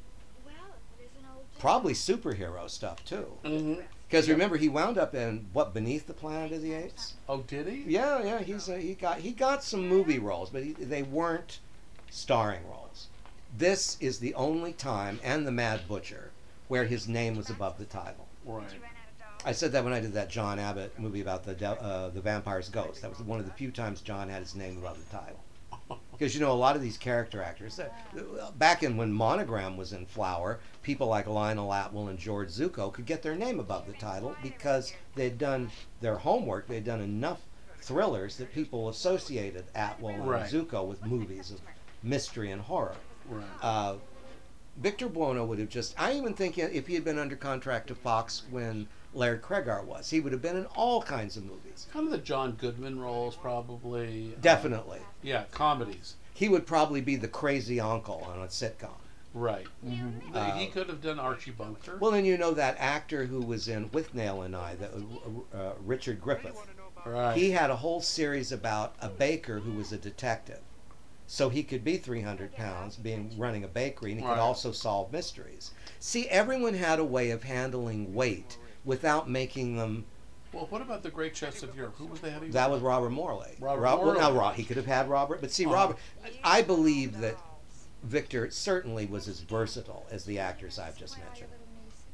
Probably superhero stuff too. Mm-hmm. Because remember, he wound up in Beneath the Planet of the Apes. Oh, did he? Yeah. He got some movie roles, but they weren't starring roles. This is the only time, and The Mad Butcher, where his name was above the title. Right. I said that when I did that John Abbott movie about the vampire's ghost. That was one of the few times John had his name above the title. Because, you know, a lot of these character actors, back when Monogram was in flower, people like Lionel Atwill and George Zucco could get their name above the title because they'd done their homework. They'd done enough thrillers that people associated Atwill and Zucco with movies of mystery and horror. Right. Victor Buono would have I even think if he had been under contract to Fox when Laird Cregar was, he would have been in all kinds of movies. Kind of the John Goodman roles, probably. Definitely. Yeah, comedies. He would probably be the crazy uncle on a sitcom. Right. Mm-hmm. He could have done Archie Bunker. Well, and you know that actor who was in Withnail and I, Richard Griffith. Right. He had a whole series about a baker who was a detective. So he could be 300 pounds, running a bakery, and he could also solve mysteries. See, everyone had a way of handling weight without making them. Well, what about the Great Chefs of Europe? Who was the head of that? Was Robert Morley. Morley. Well, now, he could have had Robert, but see, Robert. I believe that Victor certainly was as versatile as the actors I've just mentioned.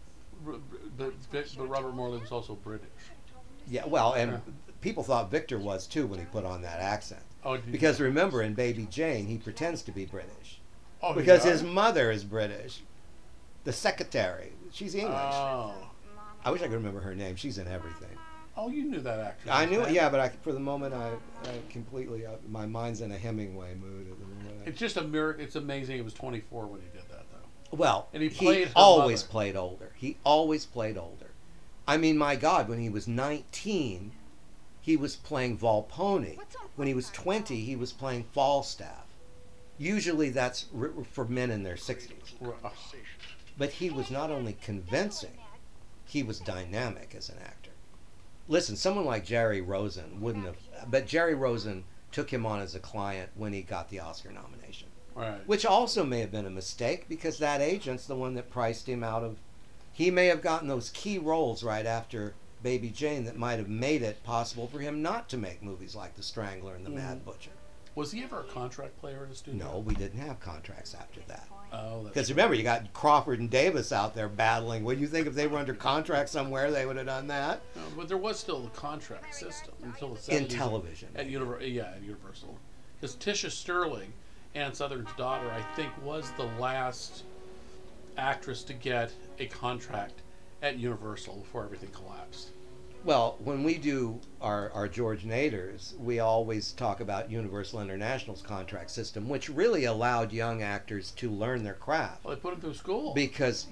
but Robert Morley was also British. Yeah, well, and Yeah. people thought Victor was too when he put on that accent. Oh, did Because remember, in Baby Jane, he pretends to be British. oh, Because yeah? his mother is British. The secretary, she's English. Oh. I wish I could remember her name. She's in everything. Oh, you knew that actress. I knew it, right? yeah, but for the moment, I completely, my mind's in a Hemingway mood at the moment. It's just a miracle. It's amazing. He was 24 when he did that, though. Well, And he played her always mother. played older. He always played older. I mean, my God, when he was 19, he was playing Volpone. When he was 20, he was playing Falstaff. Usually that's for men in their 60s. Right. But he was not only convincing, he was dynamic as an actor. Listen, someone like Jerry Rosen wouldn't have, but Jerry Rosen took him on as a client when he got the Oscar nomination. Right. Which also may have been a mistake because that agent's the one that priced him out of. He may have gotten those key roles right after Baby Jane that might have made it possible for him not to make movies like The Strangler and The Mad Butcher. Was he ever a contract player at a studio? No, we didn't have contracts after that. Oh, that's Because remember, you got Crawford and Davis out there battling. What do you think if they were under contract somewhere, they would have done that? no, but there was still a contract system until the 70s. In television. At Universal. Because Tisha Sterling, Ann Sothern's daughter, I think was the last actress to get a contract at Universal before everything collapsed. Well, when we do our George Naders, we always talk about Universal International's contract system, which really allowed young actors to learn their craft. Well, they put him through school. Because,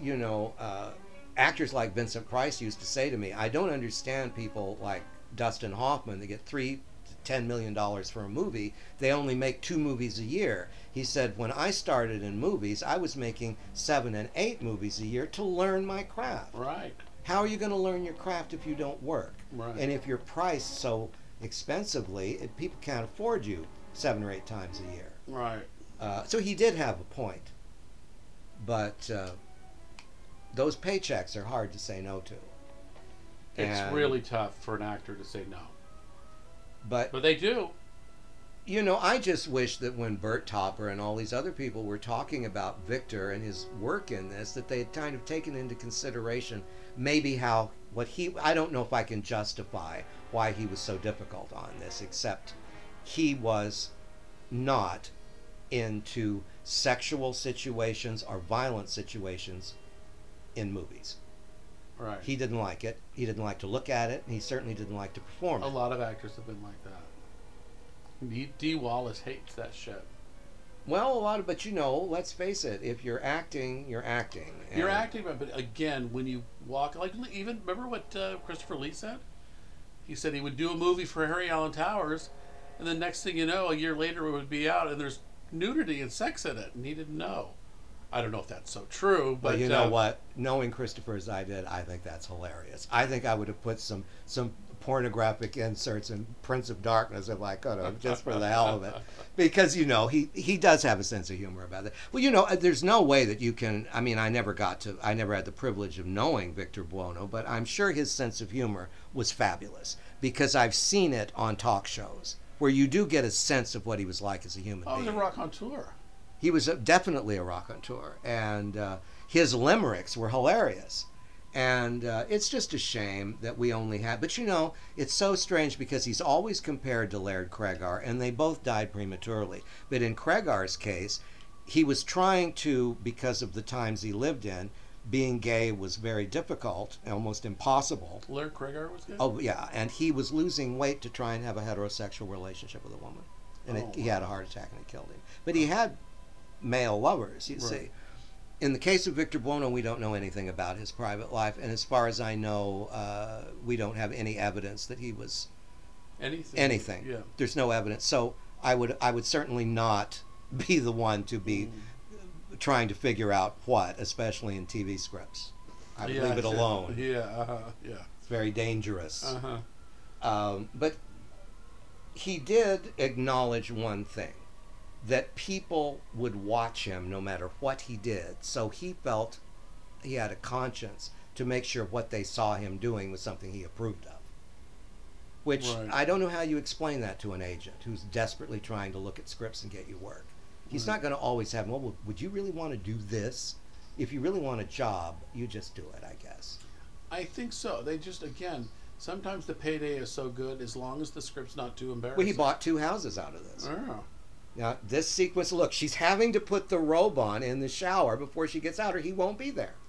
actors like Vincent Price used to say to me, I don't understand people like Dustin Hoffman that get $3 to $10 million for a movie. They only make 2 movies a year. He said, when I started in movies, I was making 7 and 8 movies a year to learn my craft. Right. How are you going to learn your craft if you don't work? Right. And if you're priced so expensively, people can't afford you 7 or 8 times a year. Right. So he did have a point. But those paychecks are hard to say no to. It's And- really tough for an actor to say no. But, But they do. I just wish that when Bert Topper and all these other people were talking about Victor and his work in this, that they had kind of taken into consideration maybe I don't know if I can justify why he was so difficult on this, except he was not into sexual situations or violent situations in movies. Right. He didn't like it. He didn't like to look at it, and he certainly didn't like to perform A it. lot of actors have been like that. Dee Wallace hates that shit. Well, but let's face it, if you're acting, you're acting. You're And- acting, but again, when you walk, like, even remember what Christopher Lee said? He said he would do a movie for Harry Allen Towers, and the next thing you know, a year later it would be out, and there's nudity and sex in it, and he didn't know. I don't know if that's so true, but But you know what? Knowing Christopher as I did, I think that's hilarious. I think I would have put some pornographic inserts in Prince of Darkness if I could have, just for the hell of it. Because, he does have a sense of humor about it. Well, there's no way that you can, I never had the privilege of knowing Victor Buono, but I'm sure his sense of humor was fabulous because I've seen it on talk shows where you do get a sense of what he was like as a human I was being. a raconteur. He was definitely a raconteur, and his limericks were hilarious. And it's just a shame that we only had. But it's so strange because he's always compared to Laird Cregar, and they both died prematurely. But in Cregar's case, he was trying to, because of the times he lived in, being gay was very difficult, almost impossible. Laird Cregar was good? Oh, yeah, and he was losing weight to try and have a heterosexual relationship with a woman. And he had a heart attack and it killed him. But he had male lovers, you see. In the case of Victor Buono, we don't know anything about his private life, and as far as I know, we don't have any evidence that he was anything. Yeah. There's no evidence. So I would certainly not be the one to be trying to figure out what, especially in TV scripts. I would leave it alone. Yeah, yeah. It's very dangerous. Uh-huh. But he did acknowledge one thing, that people would watch him no matter what he did. So he felt he had a conscience to make sure what they saw him doing was something he approved of. Which, Right. I don't know how you explain that to an agent who's desperately trying to look at scripts and get you work. He's not going to always have, well, would you really want to do this? if you really want a job, you just do it, I guess. I think so. They just, again, sometimes the payday is so good as long as the script's not too embarrassing. Well, he bought 2 houses out of this. Oh. Now, this sequence, look, she's having to put the robe on in the shower before she gets out, or he won't be there.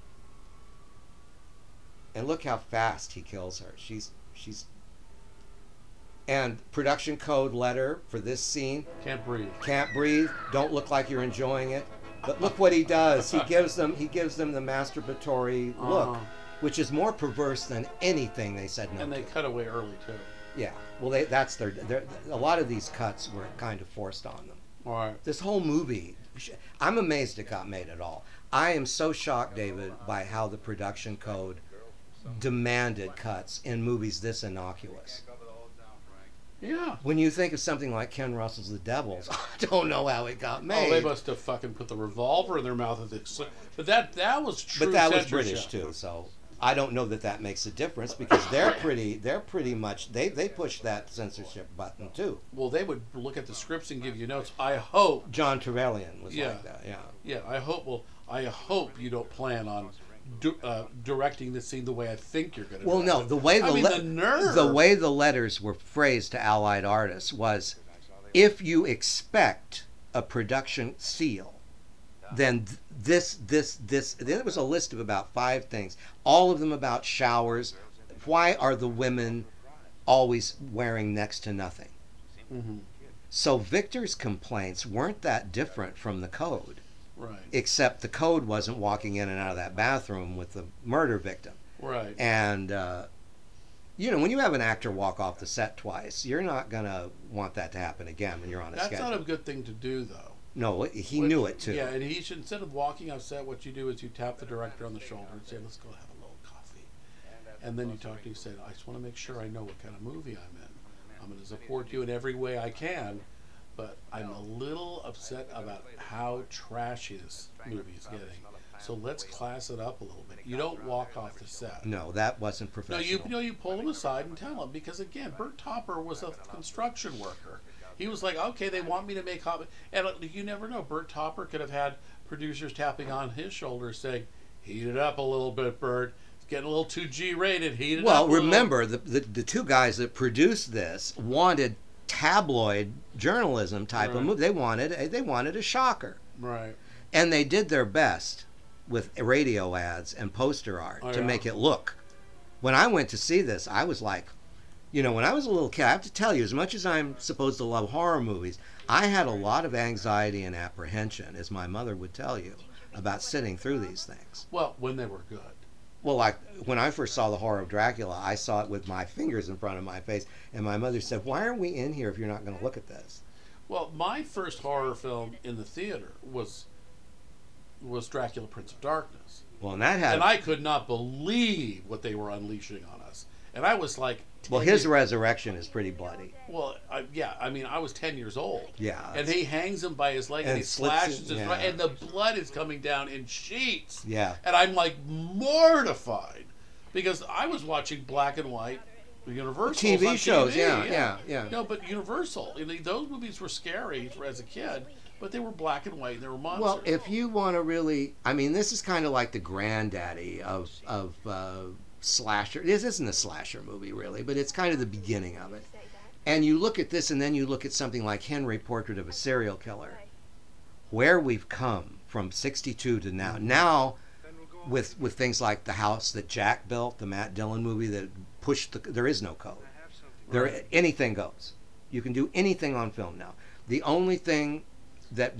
And look how fast he kills her. She's and production code letter for this scene. Can't breathe. Can't breathe. Don't look like you're enjoying it. But look what he does. He gives them the masturbatory look, which is more perverse than anything they said no And they to. cut away early too. Yeah. Well, that's their. A lot of these cuts were kind of forced on them. All right. This whole movie, I'm amazed it got made at all. I am so shocked, David, by how the production code demanded cuts in movies this innocuous. Yeah. When you think of something like Ken Russell's The Devils, I don't know how it got made. Oh, they must have fucking put the revolver in their mouth at the. But that was true. But that was censorship. British too, so I don't know that makes a difference because they're pretty much they push that censorship button too. Well, they would look at the scripts and give you notes. I hope. John Trevelyan was Yeah. like that. Yeah. Yeah, I hope. Well, I hope you don't plan on directing the scene the way I think you're going to. Well, no, the way the nerve. the way the letters were phrased to Allied artists was, if you expect a production seal, then this. There was a list of about 5 things, all of them about showers. Why are the women always wearing next to nothing? Mm-hmm. So Victor's complaints weren't that different from the code. Right. Except the code wasn't walking in and out of that bathroom with the murder victim. Right. And, when you have an actor walk off the set twice, you're not going to want that to happen again when you're on a That's schedule. not a good thing to do, though. No, he knew it too. Yeah, and he should, instead of walking off set, what you do is you tap the director on the shoulder and say, let's go have a little coffee. And then you talk to him and say, I just want to make sure I know what kind of movie I'm in. I'm going to support you in every way I can. But I'm a little upset about how trashy this movie is getting. So let's class it up a little bit. You don't walk off the set. No, that wasn't No, professional. you pull him aside and tell him, because again, Bert Topper was a construction worker. He was like, okay, they want me to make hot, and you never know. Bert Topper could have had producers tapping on his shoulder saying, "Heat it up a little bit, Bert. It's getting a little too G-rated. Heat it up." Well, a little." remember the 2 guys that produced this wanted tabloid journalism type of Right. movie. They wanted a shocker, Right. and they did their best with radio ads and poster art Oh, to yeah. make it look. When I went to see this, I was like, when I was a little kid, I have to tell you, as much as I'm supposed to love horror movies, I had a lot of anxiety and apprehension, as my mother would tell you, about sitting through these things. Well, when they were good. Well, like when I first saw The Horror of Dracula, I saw it with my fingers in front of my face, and my mother said, "Why are we in here if you're not going to look at this?" Well, my first horror film in the theater was Dracula, Prince of Darkness. Well, and that had. And I could not believe what they were unleashing on us. And I was like... Well, 10 his years- resurrection is pretty bloody. Well, I was 10 years old. Yeah. And he hangs him by his leg and And he slits slashes it, his yeah. right, and the blood is coming down in sheets. Yeah. And I'm like mortified because I was watching black and white Universal TV shows, TV, yeah. No, but Universal. Those movies were scary as a kid, but they were black and white and they were monsters. Well, if you want to really, this is kind of like the granddaddy of slasher. This isn't a slasher movie really, but it's kind of the beginning of it. And you look at this, and then you look at something like Henry, Portrait of a Serial Killer, where we've come from '62 to now. Now, with things like The House That Jack Built, the Matt Dillon movie that pushed there is no code. Anything goes. You can do anything on film now. The only thing that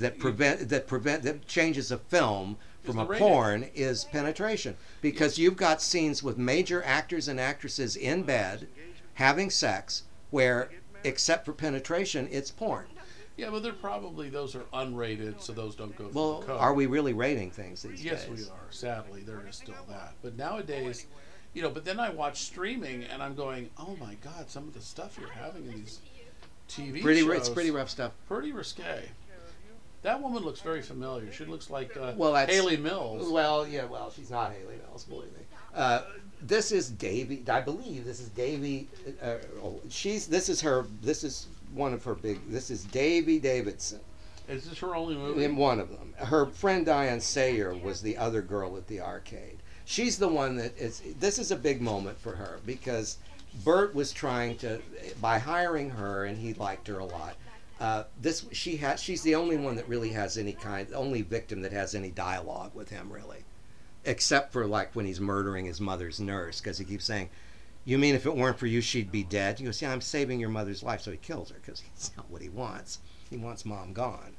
changes a film from a porn is penetration, because you've got scenes with major actors and actresses in bed having sex where, except for penetration, it's porn. Yeah, but those are unrated, so those don't go through Well, the code. are we really rating things these Yes, days? we are. Sadly, there is still that. But nowadays, but then I watch streaming and I'm going, oh my God, some of the stuff you're having in these TV shows. It's pretty rough stuff. Pretty risque. That woman looks very familiar. She looks like That's Haley Mills. Well, she's not Haley Mills, believe me. This is Davy. I believe this is Davy. This is one of her big. This is Davy Davidson, Is this her only movie? In one of them. Her friend Diane Sayer was the other girl at the arcade. She's the one that this is a big moment for her because Burt was trying to, by hiring her, and he liked her a lot. She's the only one that really has any only victim that has any dialogue with him, really. Except for like when he's murdering his mother's nurse, because he keeps saying, "You mean if it weren't for you, she'd be dead?" He goes, "Yeah, I'm saving your mother's life." So he kills her because that's not what he wants. He wants mom gone.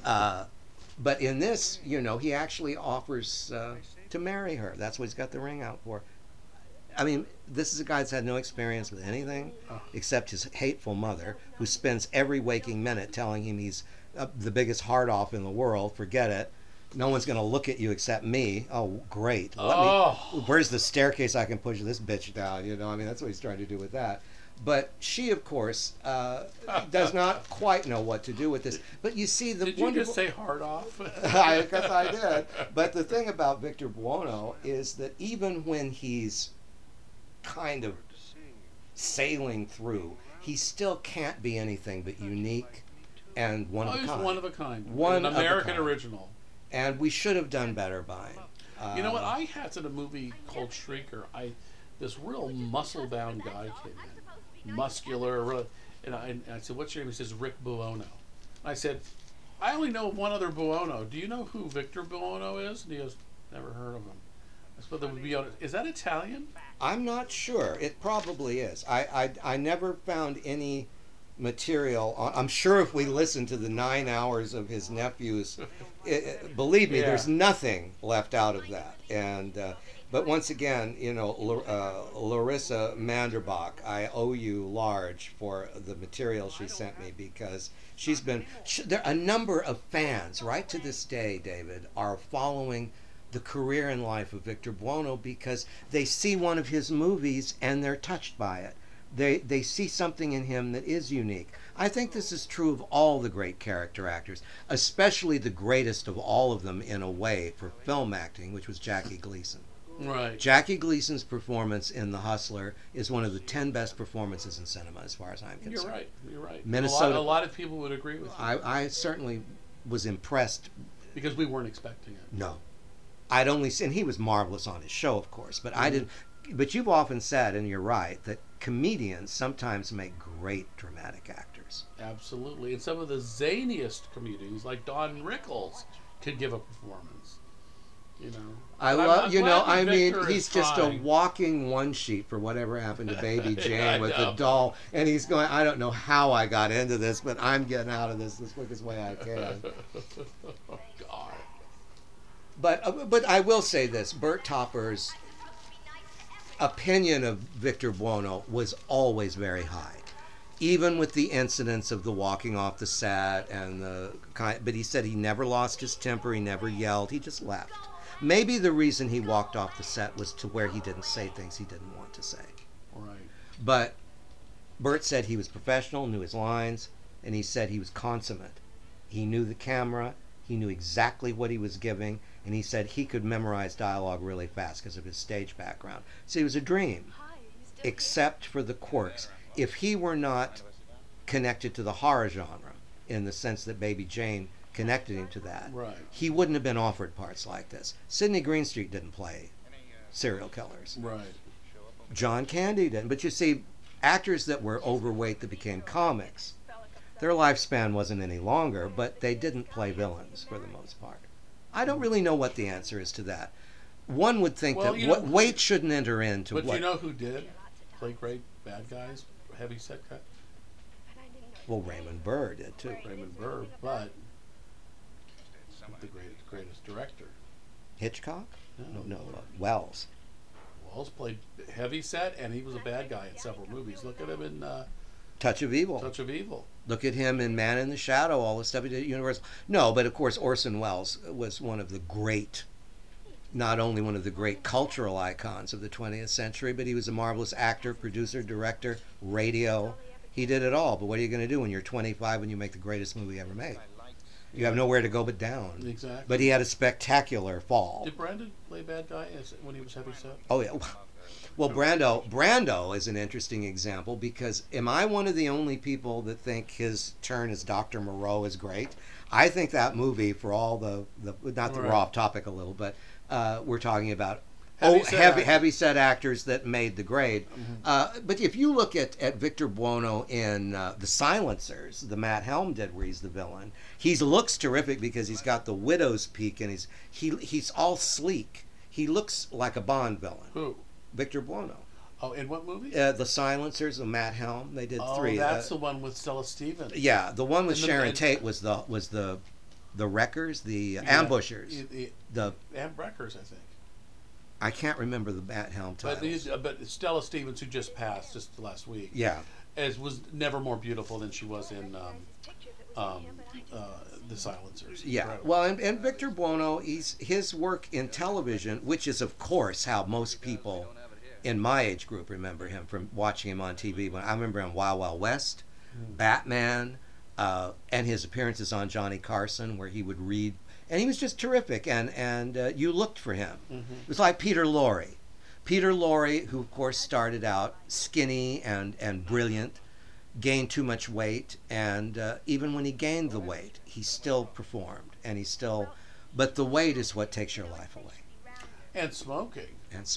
But in this, he actually offers to marry her. That's what he's got the ring out for. I mean, this is a guy that's had no experience with anything except his hateful mother, who spends every waking minute telling him he's the biggest hard-off in the world. Forget it. No one's going to look at you except me. Oh, great. Where's the staircase I can push this bitch down? I mean, that's what he's trying to do with that. But she, of course, does not quite know what to do with this. But you see the Did you just say hard off? I guess I did. But the thing about Victor Buono is that even when he's kind of sailing through, he still can't be anything but unique and one of a kind. He's one of a kind. An American original. And we should have done better by him. You know what? I had in a movie called Shrieker. This real muscle-bound guy came in, muscular, and I said, "What's your name?" He says, "Rick Buono." I said, "I only know one other Buono. Do you know who Victor Buono is?" And he goes, "Never heard of him." I suppose that would be. Is that Italian? I'm not sure. It probably is. I never found any material. I'm sure if we listen to the 9 hours of his nephews, believe me, there's nothing left out of that. And but once again, Larissa Manderbach, I owe you large for the material she sent me, because she's been there. A number of fans right to this day, David, are following the career and life of Victor Buono because they see one of his movies and they're touched by it. They see something in him that is unique. I think this is true of all the great character actors, especially the greatest of all of them in a way for film acting, which was Jackie Gleason. Right. Jackie Gleason's performance in The Hustler is one of the 10 best performances in cinema, as far as I'm concerned. You're right. You're right. Minnesota. A lot of people would agree with you. I certainly was impressed. Because we weren't expecting it. No. I'd only seen, he was marvelous on his show, of course, but I didn't. But you've often said, and you're right, that comedians sometimes make great dramatic actors. Absolutely. And some of the zaniest comedians, like Don Rickles, could give a performance. I love, I mean, Victor he's just a walking one sheet for whatever happened to Baby Jane with the doll. And he's going, I don't know how I got into this, but I'm getting out of this quickest way I can. Oh, God. But I will say this, Burt Topper's opinion of Victor Buono was always very high, even with the incidents of the walking off the set and but he said he never lost his temper, he never yelled, he just left. Maybe the reason he walked off the set was to where he didn't say things he didn't want to say. Right. But Burt said he was professional, knew his lines, and he said he was consummate. He knew the camera, he knew exactly what he was giving, and he said he could memorize dialogue really fast because of his stage background. So it was a dream, except for the quirks. If he were not connected to the horror genre, in the sense that Baby Jane connected him to that, right, he wouldn't have been offered parts like this. Sidney Greenstreet didn't play serial killers. Right. John Candy didn't. But you see, actors that were overweight that became comics, their lifespan wasn't any longer, but they didn't play villains for the most part. I don't really know what the answer is to that. One would think that weight shouldn't enter into But you know who did play great bad guys, heavy set cut? Well, Raymond Burr did too. Raymond Burr, but the greatest director. Hitchcock? No, Wells. Wells played heavy set, and he was a bad guy in several movies. Look at him in Touch of Evil. Touch of Evil. Look at him in Man in the Shadow, all the stuff he did at Universal. No, but of course Orson Welles was one of the great, not only one of the great cultural icons of the 20th century, but he was a marvelous actor, producer, director, radio. He did it all. But what are you going to do when you're 25 when you make the greatest movie ever made? You have nowhere to go but down. Exactly. But he had a spectacular fall. Did Brandon play bad guy when he was heavy set? Oh, yeah. Well, Brando is an interesting example because am I one of the only people that think his turn as Dr. Moreau is great? I think that movie, for all the not that we're off topic a little, but we're talking about heavy set actors that made the grade. But if you look at Victor Buono in The Silencers, the Matt Helm did, where he's the villain, he looks terrific because he's got the widow's peak and he's all sleek. He looks like a Bond villain. Who? Victor Buono. Oh, in what movie? The Silencers of Matt Helm. They did three. Oh, that's the one with Stella Stevens. Yeah, the one with Sharon Tate was the wreckers, the ambushers. The wreckers, I think. I can't remember the Matt Helm title. But Stella Stevens, who just passed just last week, was never more beautiful than she was in The Silencers. Yeah. Incredible. Well, and Victor Buono, his work in television, which is of course how most people in my age group remember him from watching him on TV. When I remember him Wild Wild West, Batman, and his appearances on Johnny Carson, where he would read, and he was just terrific. And you looked for him. It was like Peter Lorre. Peter Lorre, who of course started out skinny and brilliant, gained too much weight, and even when he gained the weight, he still performed, and but the weight is what takes your life away. And smoking.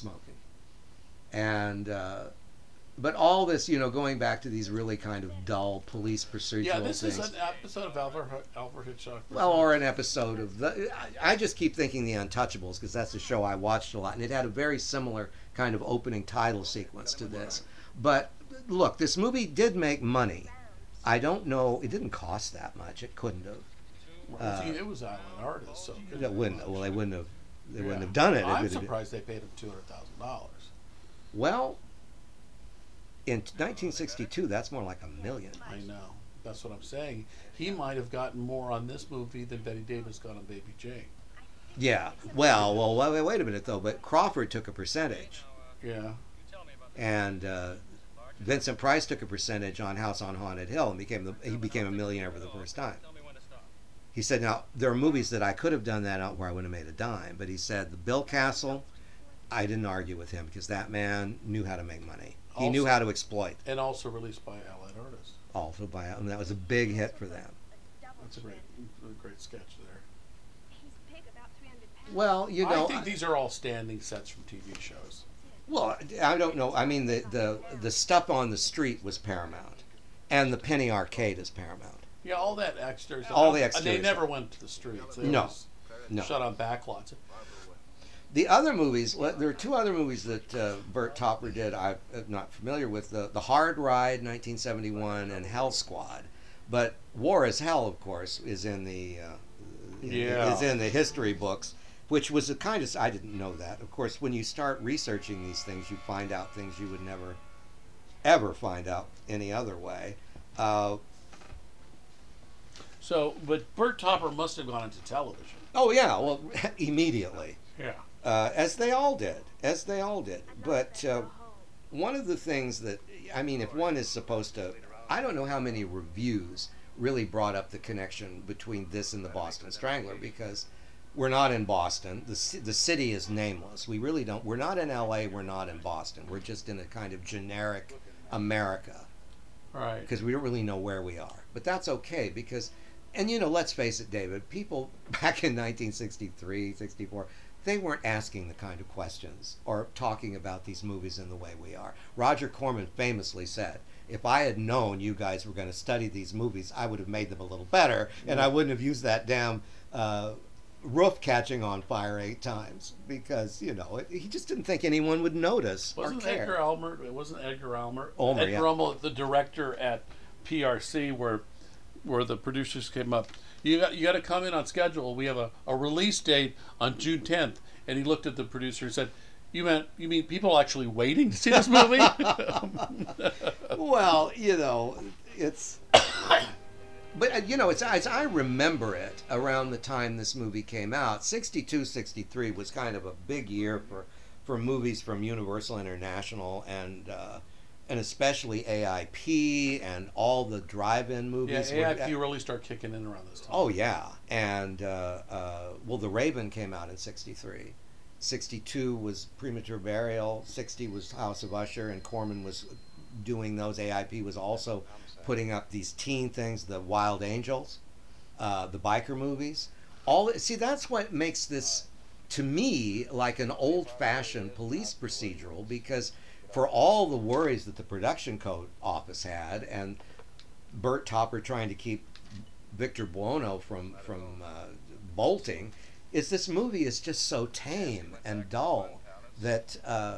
And but all this, going back to these really kind of dull police procedural things. Yeah, this is an episode of Alfred Hitchcock. Well, or an episode of I just keep thinking The Untouchables, because that's a show I watched a lot, and it had a very similar kind of opening title sequence to this. But look, this movie did make money. I don't know, it didn't cost that much. It couldn't have. It was Island Artists, so they wouldn't have done it. I'm surprised they paid him $200,000. Well, in 1962, that's more like $1 million. I know. That's what I'm saying. He might have gotten more on this movie than Betty Davis got on Baby Jane. Yeah. Well, wait a minute though. But Crawford took a percentage. Yeah. And Vincent Price took a percentage on House on Haunted Hill, and he became a millionaire for the first time. He said, "Now there are movies that I could have done that out where I wouldn't have made a dime," but he said the Bill Castle, I didn't argue with him because that man knew how to make money. He knew how to exploit. And also released by Allied Artists. And that was a big hit for them. That's a great sketch there. Well, I think these are all standing sets from TV shows. Well, I don't know. I mean, the stuff on the street was Paramount, and the Penny Arcade is Paramount. Yeah, all that extras. All the extras. They never went to the streets. They no. Shot on backlots. The other movies, there are two other movies that Burt Topper did I'm not familiar with. The Hard Ride, 1971, and Hell Squad. But War is Hell, of course, is in the is in the history books, which was a kind of, I didn't know that. Of course, when you start researching these things, you find out things you would never, ever find out any other way. But Burt Topper must have gone into television. Oh, yeah, well, immediately. Yeah. As they all did. But one of the things that, I mean, if one is supposed to, I don't know how many reviews really brought up the connection between this and the Boston Strangler, because we're not in Boston. The city is nameless. We really don't. We're not in LA. We're not in Boston. We're just in a kind of generic America. Right. Because we don't really know where we are. But that's okay because, and let's face it, David, people back in 1963, 64, they weren't asking the kind of questions or talking about these movies in the way we are. Roger Corman famously said, if I had known you guys were going to study these movies, I would have made them a little better, and I wouldn't have used that damn roof catching on fire 8 times, because, he just didn't think anyone would notice or care. It wasn't Edgar Ulmer. Edgar Ulmer, the director at PRC, where the producers came up. You got to come in on schedule. We have a release date on June 10th. And he looked at the producer and said, You mean people actually waiting to see this movie?" Well, it's but it's as I remember it, around the time this movie came out, 62, 63 was kind of a big year for movies from Universal International and especially AIP and all the drive-in movies. Yeah, AIP really started kicking in around this time. Oh yeah, and The Raven came out in '63, 62 was Premature Burial. 60 was House of Usher, and Corman was doing those. AIP was also putting up these teen things, the Wild Angels, the biker movies. See, that's what makes this, to me, like an old-fashioned police procedural, because for all the worries that the production code office had, and Bert Topper trying to keep Victor Buono from bolting, is this movie is just so tame and dull that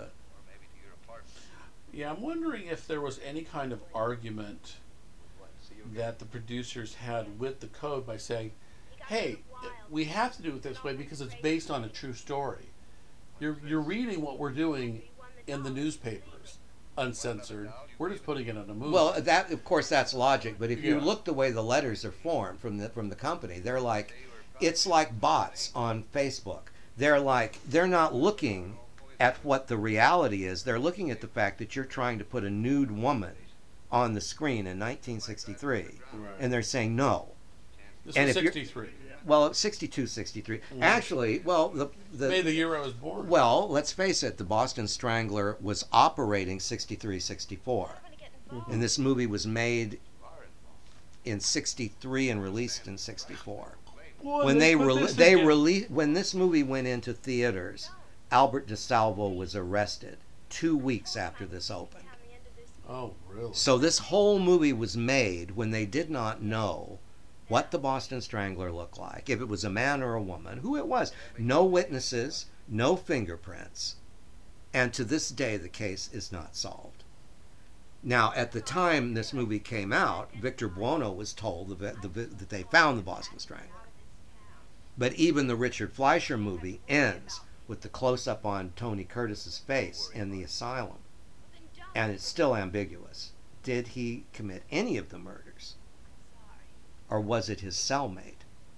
Yeah, I'm wondering if there was any kind of argument that the producers had with the code by saying, hey, we have to do it this way because it's based on a true story. You're reading what we're doing in the newspapers, uncensored. We're just putting it on a movie. well, that of course that's logic, but if you Yeah. look the way the letters are formed from the company, they're like, it's like bots on Facebook. They're not looking at what the reality is. They're looking at the fact that you're trying to put a nude woman on the screen in 1963, Right. and they're saying no. This and was if you're- 63. Well, 62, 63. Actually, well, Maybe the year I was born. well, let's face it, the Boston Strangler was operating 63, 64. And this movie was made in 63 and released in 64. Well, When put this when this movie went into theaters, Albert DeSalvo was arrested 2 weeks after this opened. Oh, really? So this whole movie was made when they did not know what the Boston Strangler looked like, if it was a man or a woman, who it was. No witnesses, no fingerprints, and to this day the case is not solved. Now, at the time this movie came out, Victor Buono was told that they found the Boston Strangler. But even the Richard Fleischer movie ends with the close-up on Tony Curtis's face in the asylum, and it's still ambiguous. Did he commit any of the murders? Or was it his cellmate?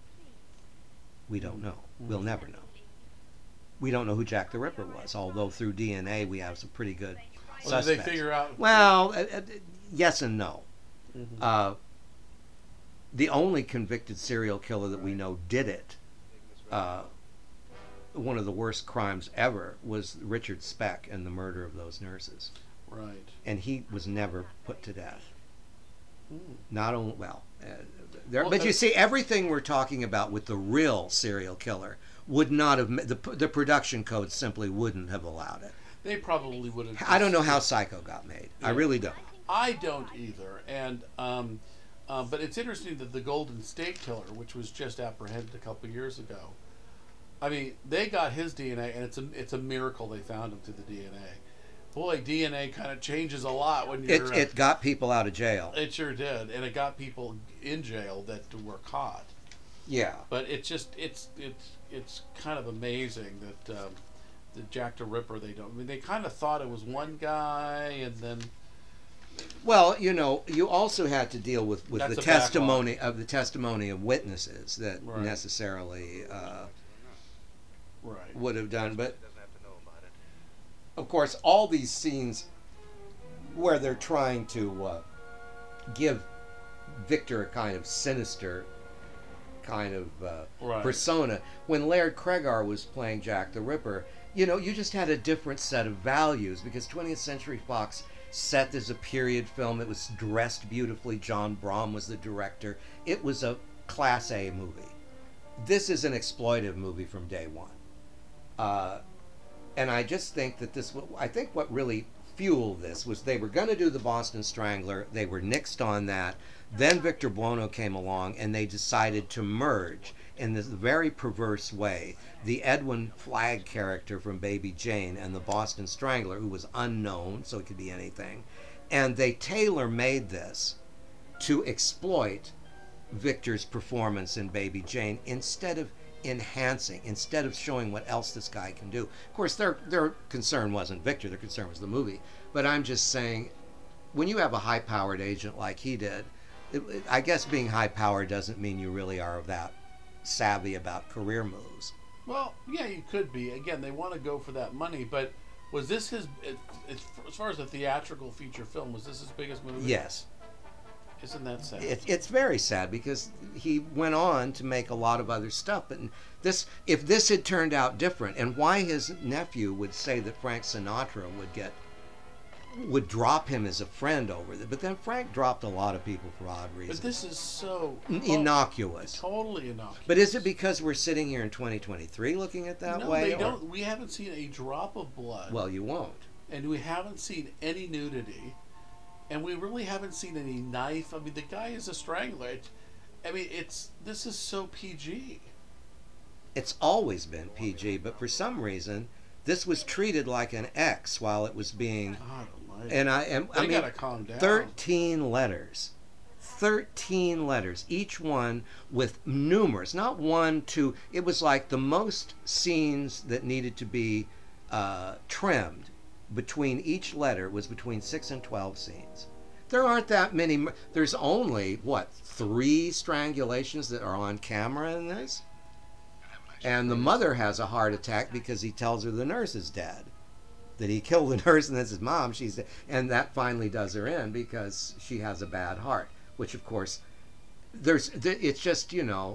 We don't know. We'll never know. We don't know who Jack the Ripper was, although through DNA we have some pretty good Well, did they suspects. figure out? Well, yes and no. Mhm. The only convicted serial killer that we know did it, one of the worst crimes ever, was Richard Speck and the murder of those nurses. Right. And he was never put to death. Mm. Not only, well, Well, but you see, everything we're talking about with the real serial killer would not have, the production code simply wouldn't have allowed it. They probably would have. I don't know how Psycho got made. I really don't. I don't either. And but it's interesting that the Golden State Killer, which was just apprehended a couple years ago, I mean, they got his DNA, and it's a miracle they found him through the DNA. Boy, DNA kind of changes a lot when you're. It got people out of jail. It sure did, and it got people in jail that were caught. Yeah. But it's just it's kind of amazing that the Jack the Ripper, they don't. I mean, they kind of thought it was one guy, and then. Well, you know, you also had to deal with That's the a testimony of witnesses that Right. necessarily Right. would have done. But of course, all these scenes where they're trying to give Victor a kind of sinister kind of Right. persona. When Laird Cregar was playing Jack the Ripper, you know, you just had a different set of values because 20th Century Fox set as a period film. It was dressed beautifully. John Brahm was the director. It was a Class A movie. This is an exploitive movie from day one. And I just think that I think what really fueled this was they were going to do the Boston Strangler. They were nixed on that. Then Victor Buono came along and they decided to merge in this very perverse way the Edwin Flagg character from Baby Jane and the Boston Strangler, who was unknown, so it could be anything. And they tailor-made this to exploit Victor's performance in Baby Jane instead of enhancing, instead of showing what else this guy can do. Of course, their concern wasn't Victor, their concern was the movie. But I'm just saying, when you have a high-powered agent like he did, I guess being high-powered doesn't mean you really are that savvy about career moves. Well, yeah, you could be. Again, they want to go for that money, but was this his? As far as a theatrical feature film, was this his biggest movie? Yes. Isn't that sad? It's very sad because he went on to make a lot of other stuff. But if this had turned out different, and why his nephew would say that Frank Sinatra would drop him as a friend over there, but then Frank dropped a lot of people for odd reasons. But this is so innocuous. Totally innocuous. But is it because we're sitting here in 2023 looking at that way? No, they don't. We haven't seen a drop of blood. Well, you won't. And we haven't seen any nudity. And we really haven't seen any knife. I mean, the guy is a strangler. This is so PG. It's always been PG, but for some reason, this was treated like an X while it was being. God almighty. And I mean, gotta calm down. 13 letters. 13 letters, each one with numerous, not one, two. It was like the most scenes that needed to be trimmed between each letter was between 6 and 12 scenes. There aren't that many. There's only, 3 strangulations that are on camera in this? And the mother has a heart attack because he tells her the nurse is dead. That he killed the nurse and that's his mom. She's dead. And that finally does her in because she has a bad heart. Which, of course, it's just,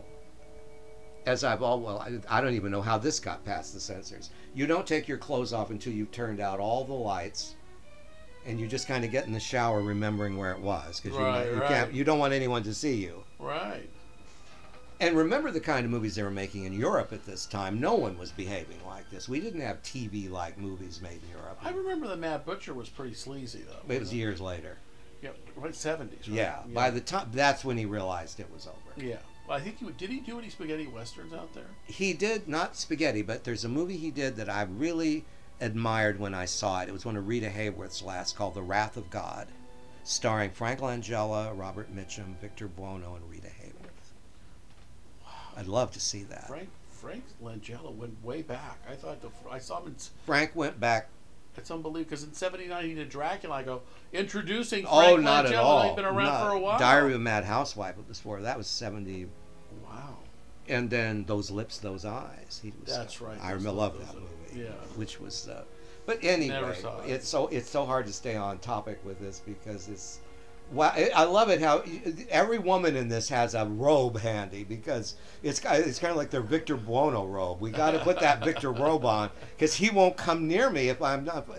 as I don't even know how this got past the censors. You don't take your clothes off until you've turned out all the lights, and you just kind of get in the shower remembering where it was, because you don't want anyone to see you. Right. And remember the kind of movies they were making in Europe at this time. No one was behaving like this. We didn't have TV-like movies made in Europe. I remember the Mad Butcher was pretty sleazy, though. It was years later. Yeah, right, 70s. Right? Yeah, by the time that's when he realized it was over. Yeah. Well, I think did he do any spaghetti westerns out there? He did, not spaghetti, but there's a movie he did that I really admired when I saw it. It was one of Rita Hayworth's last, called The Wrath of God, starring Frank Langella, Robert Mitchum, Victor Buono, and Rita Hayworth. Wow. I'd love to see that. Frank Langella went way back. I saw him in... Frank went back. It's unbelievable, because in '79 he did Dracula. I go, introducing Frank not Langella. At all. He'd been around for a while. Diary of a Mad Housewife before. That was 70. Wow. And then Those Lips, Those Eyes. That's right. I love that movie. Yeah. Which was... but anyway, Never saw it. It's so hard to stay on topic with this because it's... Wow, I love it how every woman in this has a robe handy because it's kind of like their Victor Buono robe. We got to put that Victor robe on because he won't come near me if I'm not,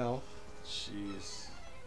Jeez.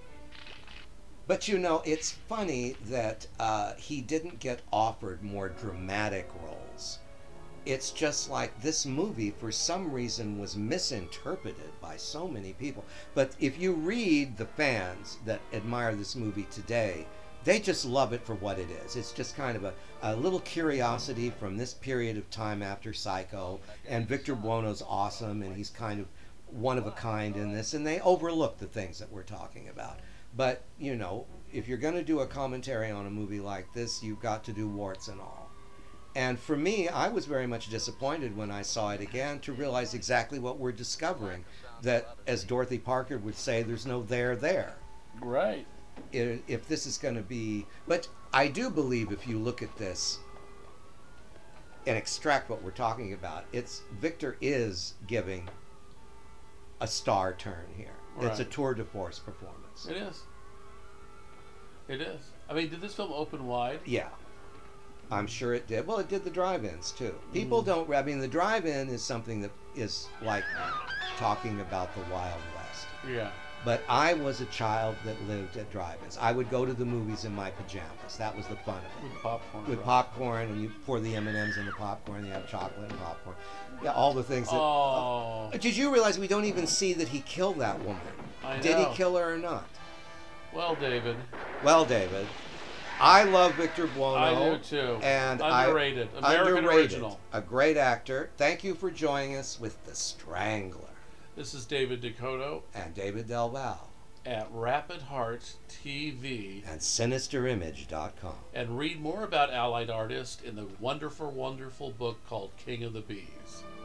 But it's funny that he didn't get offered more dramatic roles. It's just like this movie, for some reason, was misinterpreted by so many people. But if you read the fans that admire this movie today, they just love it for what it is. It's just kind of a little curiosity from this period of time after Psycho. And Victor Buono's awesome, and he's kind of one of a kind in this. And they overlook the things that we're talking about. But, if you're going to do a commentary on a movie like this, you've got to do warts and all. And for me, I was very much disappointed when I saw it again to realize exactly what we're discovering. That, as Dorothy Parker would say, there's no there. Right. If this is going to be... But I do believe if you look at this and extract what we're talking about, Victor is giving a star turn here. Right. It's a tour de force performance. It is. It is. I mean, did this film open wide? Yeah. I'm sure it did. Well, it did the drive-ins, too. People don't... I mean, the drive-in is something that is like talking about the Wild West. Yeah. But I was a child that lived at drive-ins. I would go to the movies in my pajamas. That was the fun of it. With popcorn. With popcorn, and you pour the M&Ms in the popcorn. You have chocolate and popcorn. Yeah, all the things that... Oh. Did you realize we don't even see that he killed that woman? I know. Did he kill her or not? Well, David. I love Victor Buono. I do too. And underrated. American original. A great actor. Thank you for joining us with The Strangler. This is David Dakota. And David Del Val. At Rapid Hearts TV. And SinisterImage.com. And read more about Allied Artists in the wonderful, wonderful book called King of the Bees.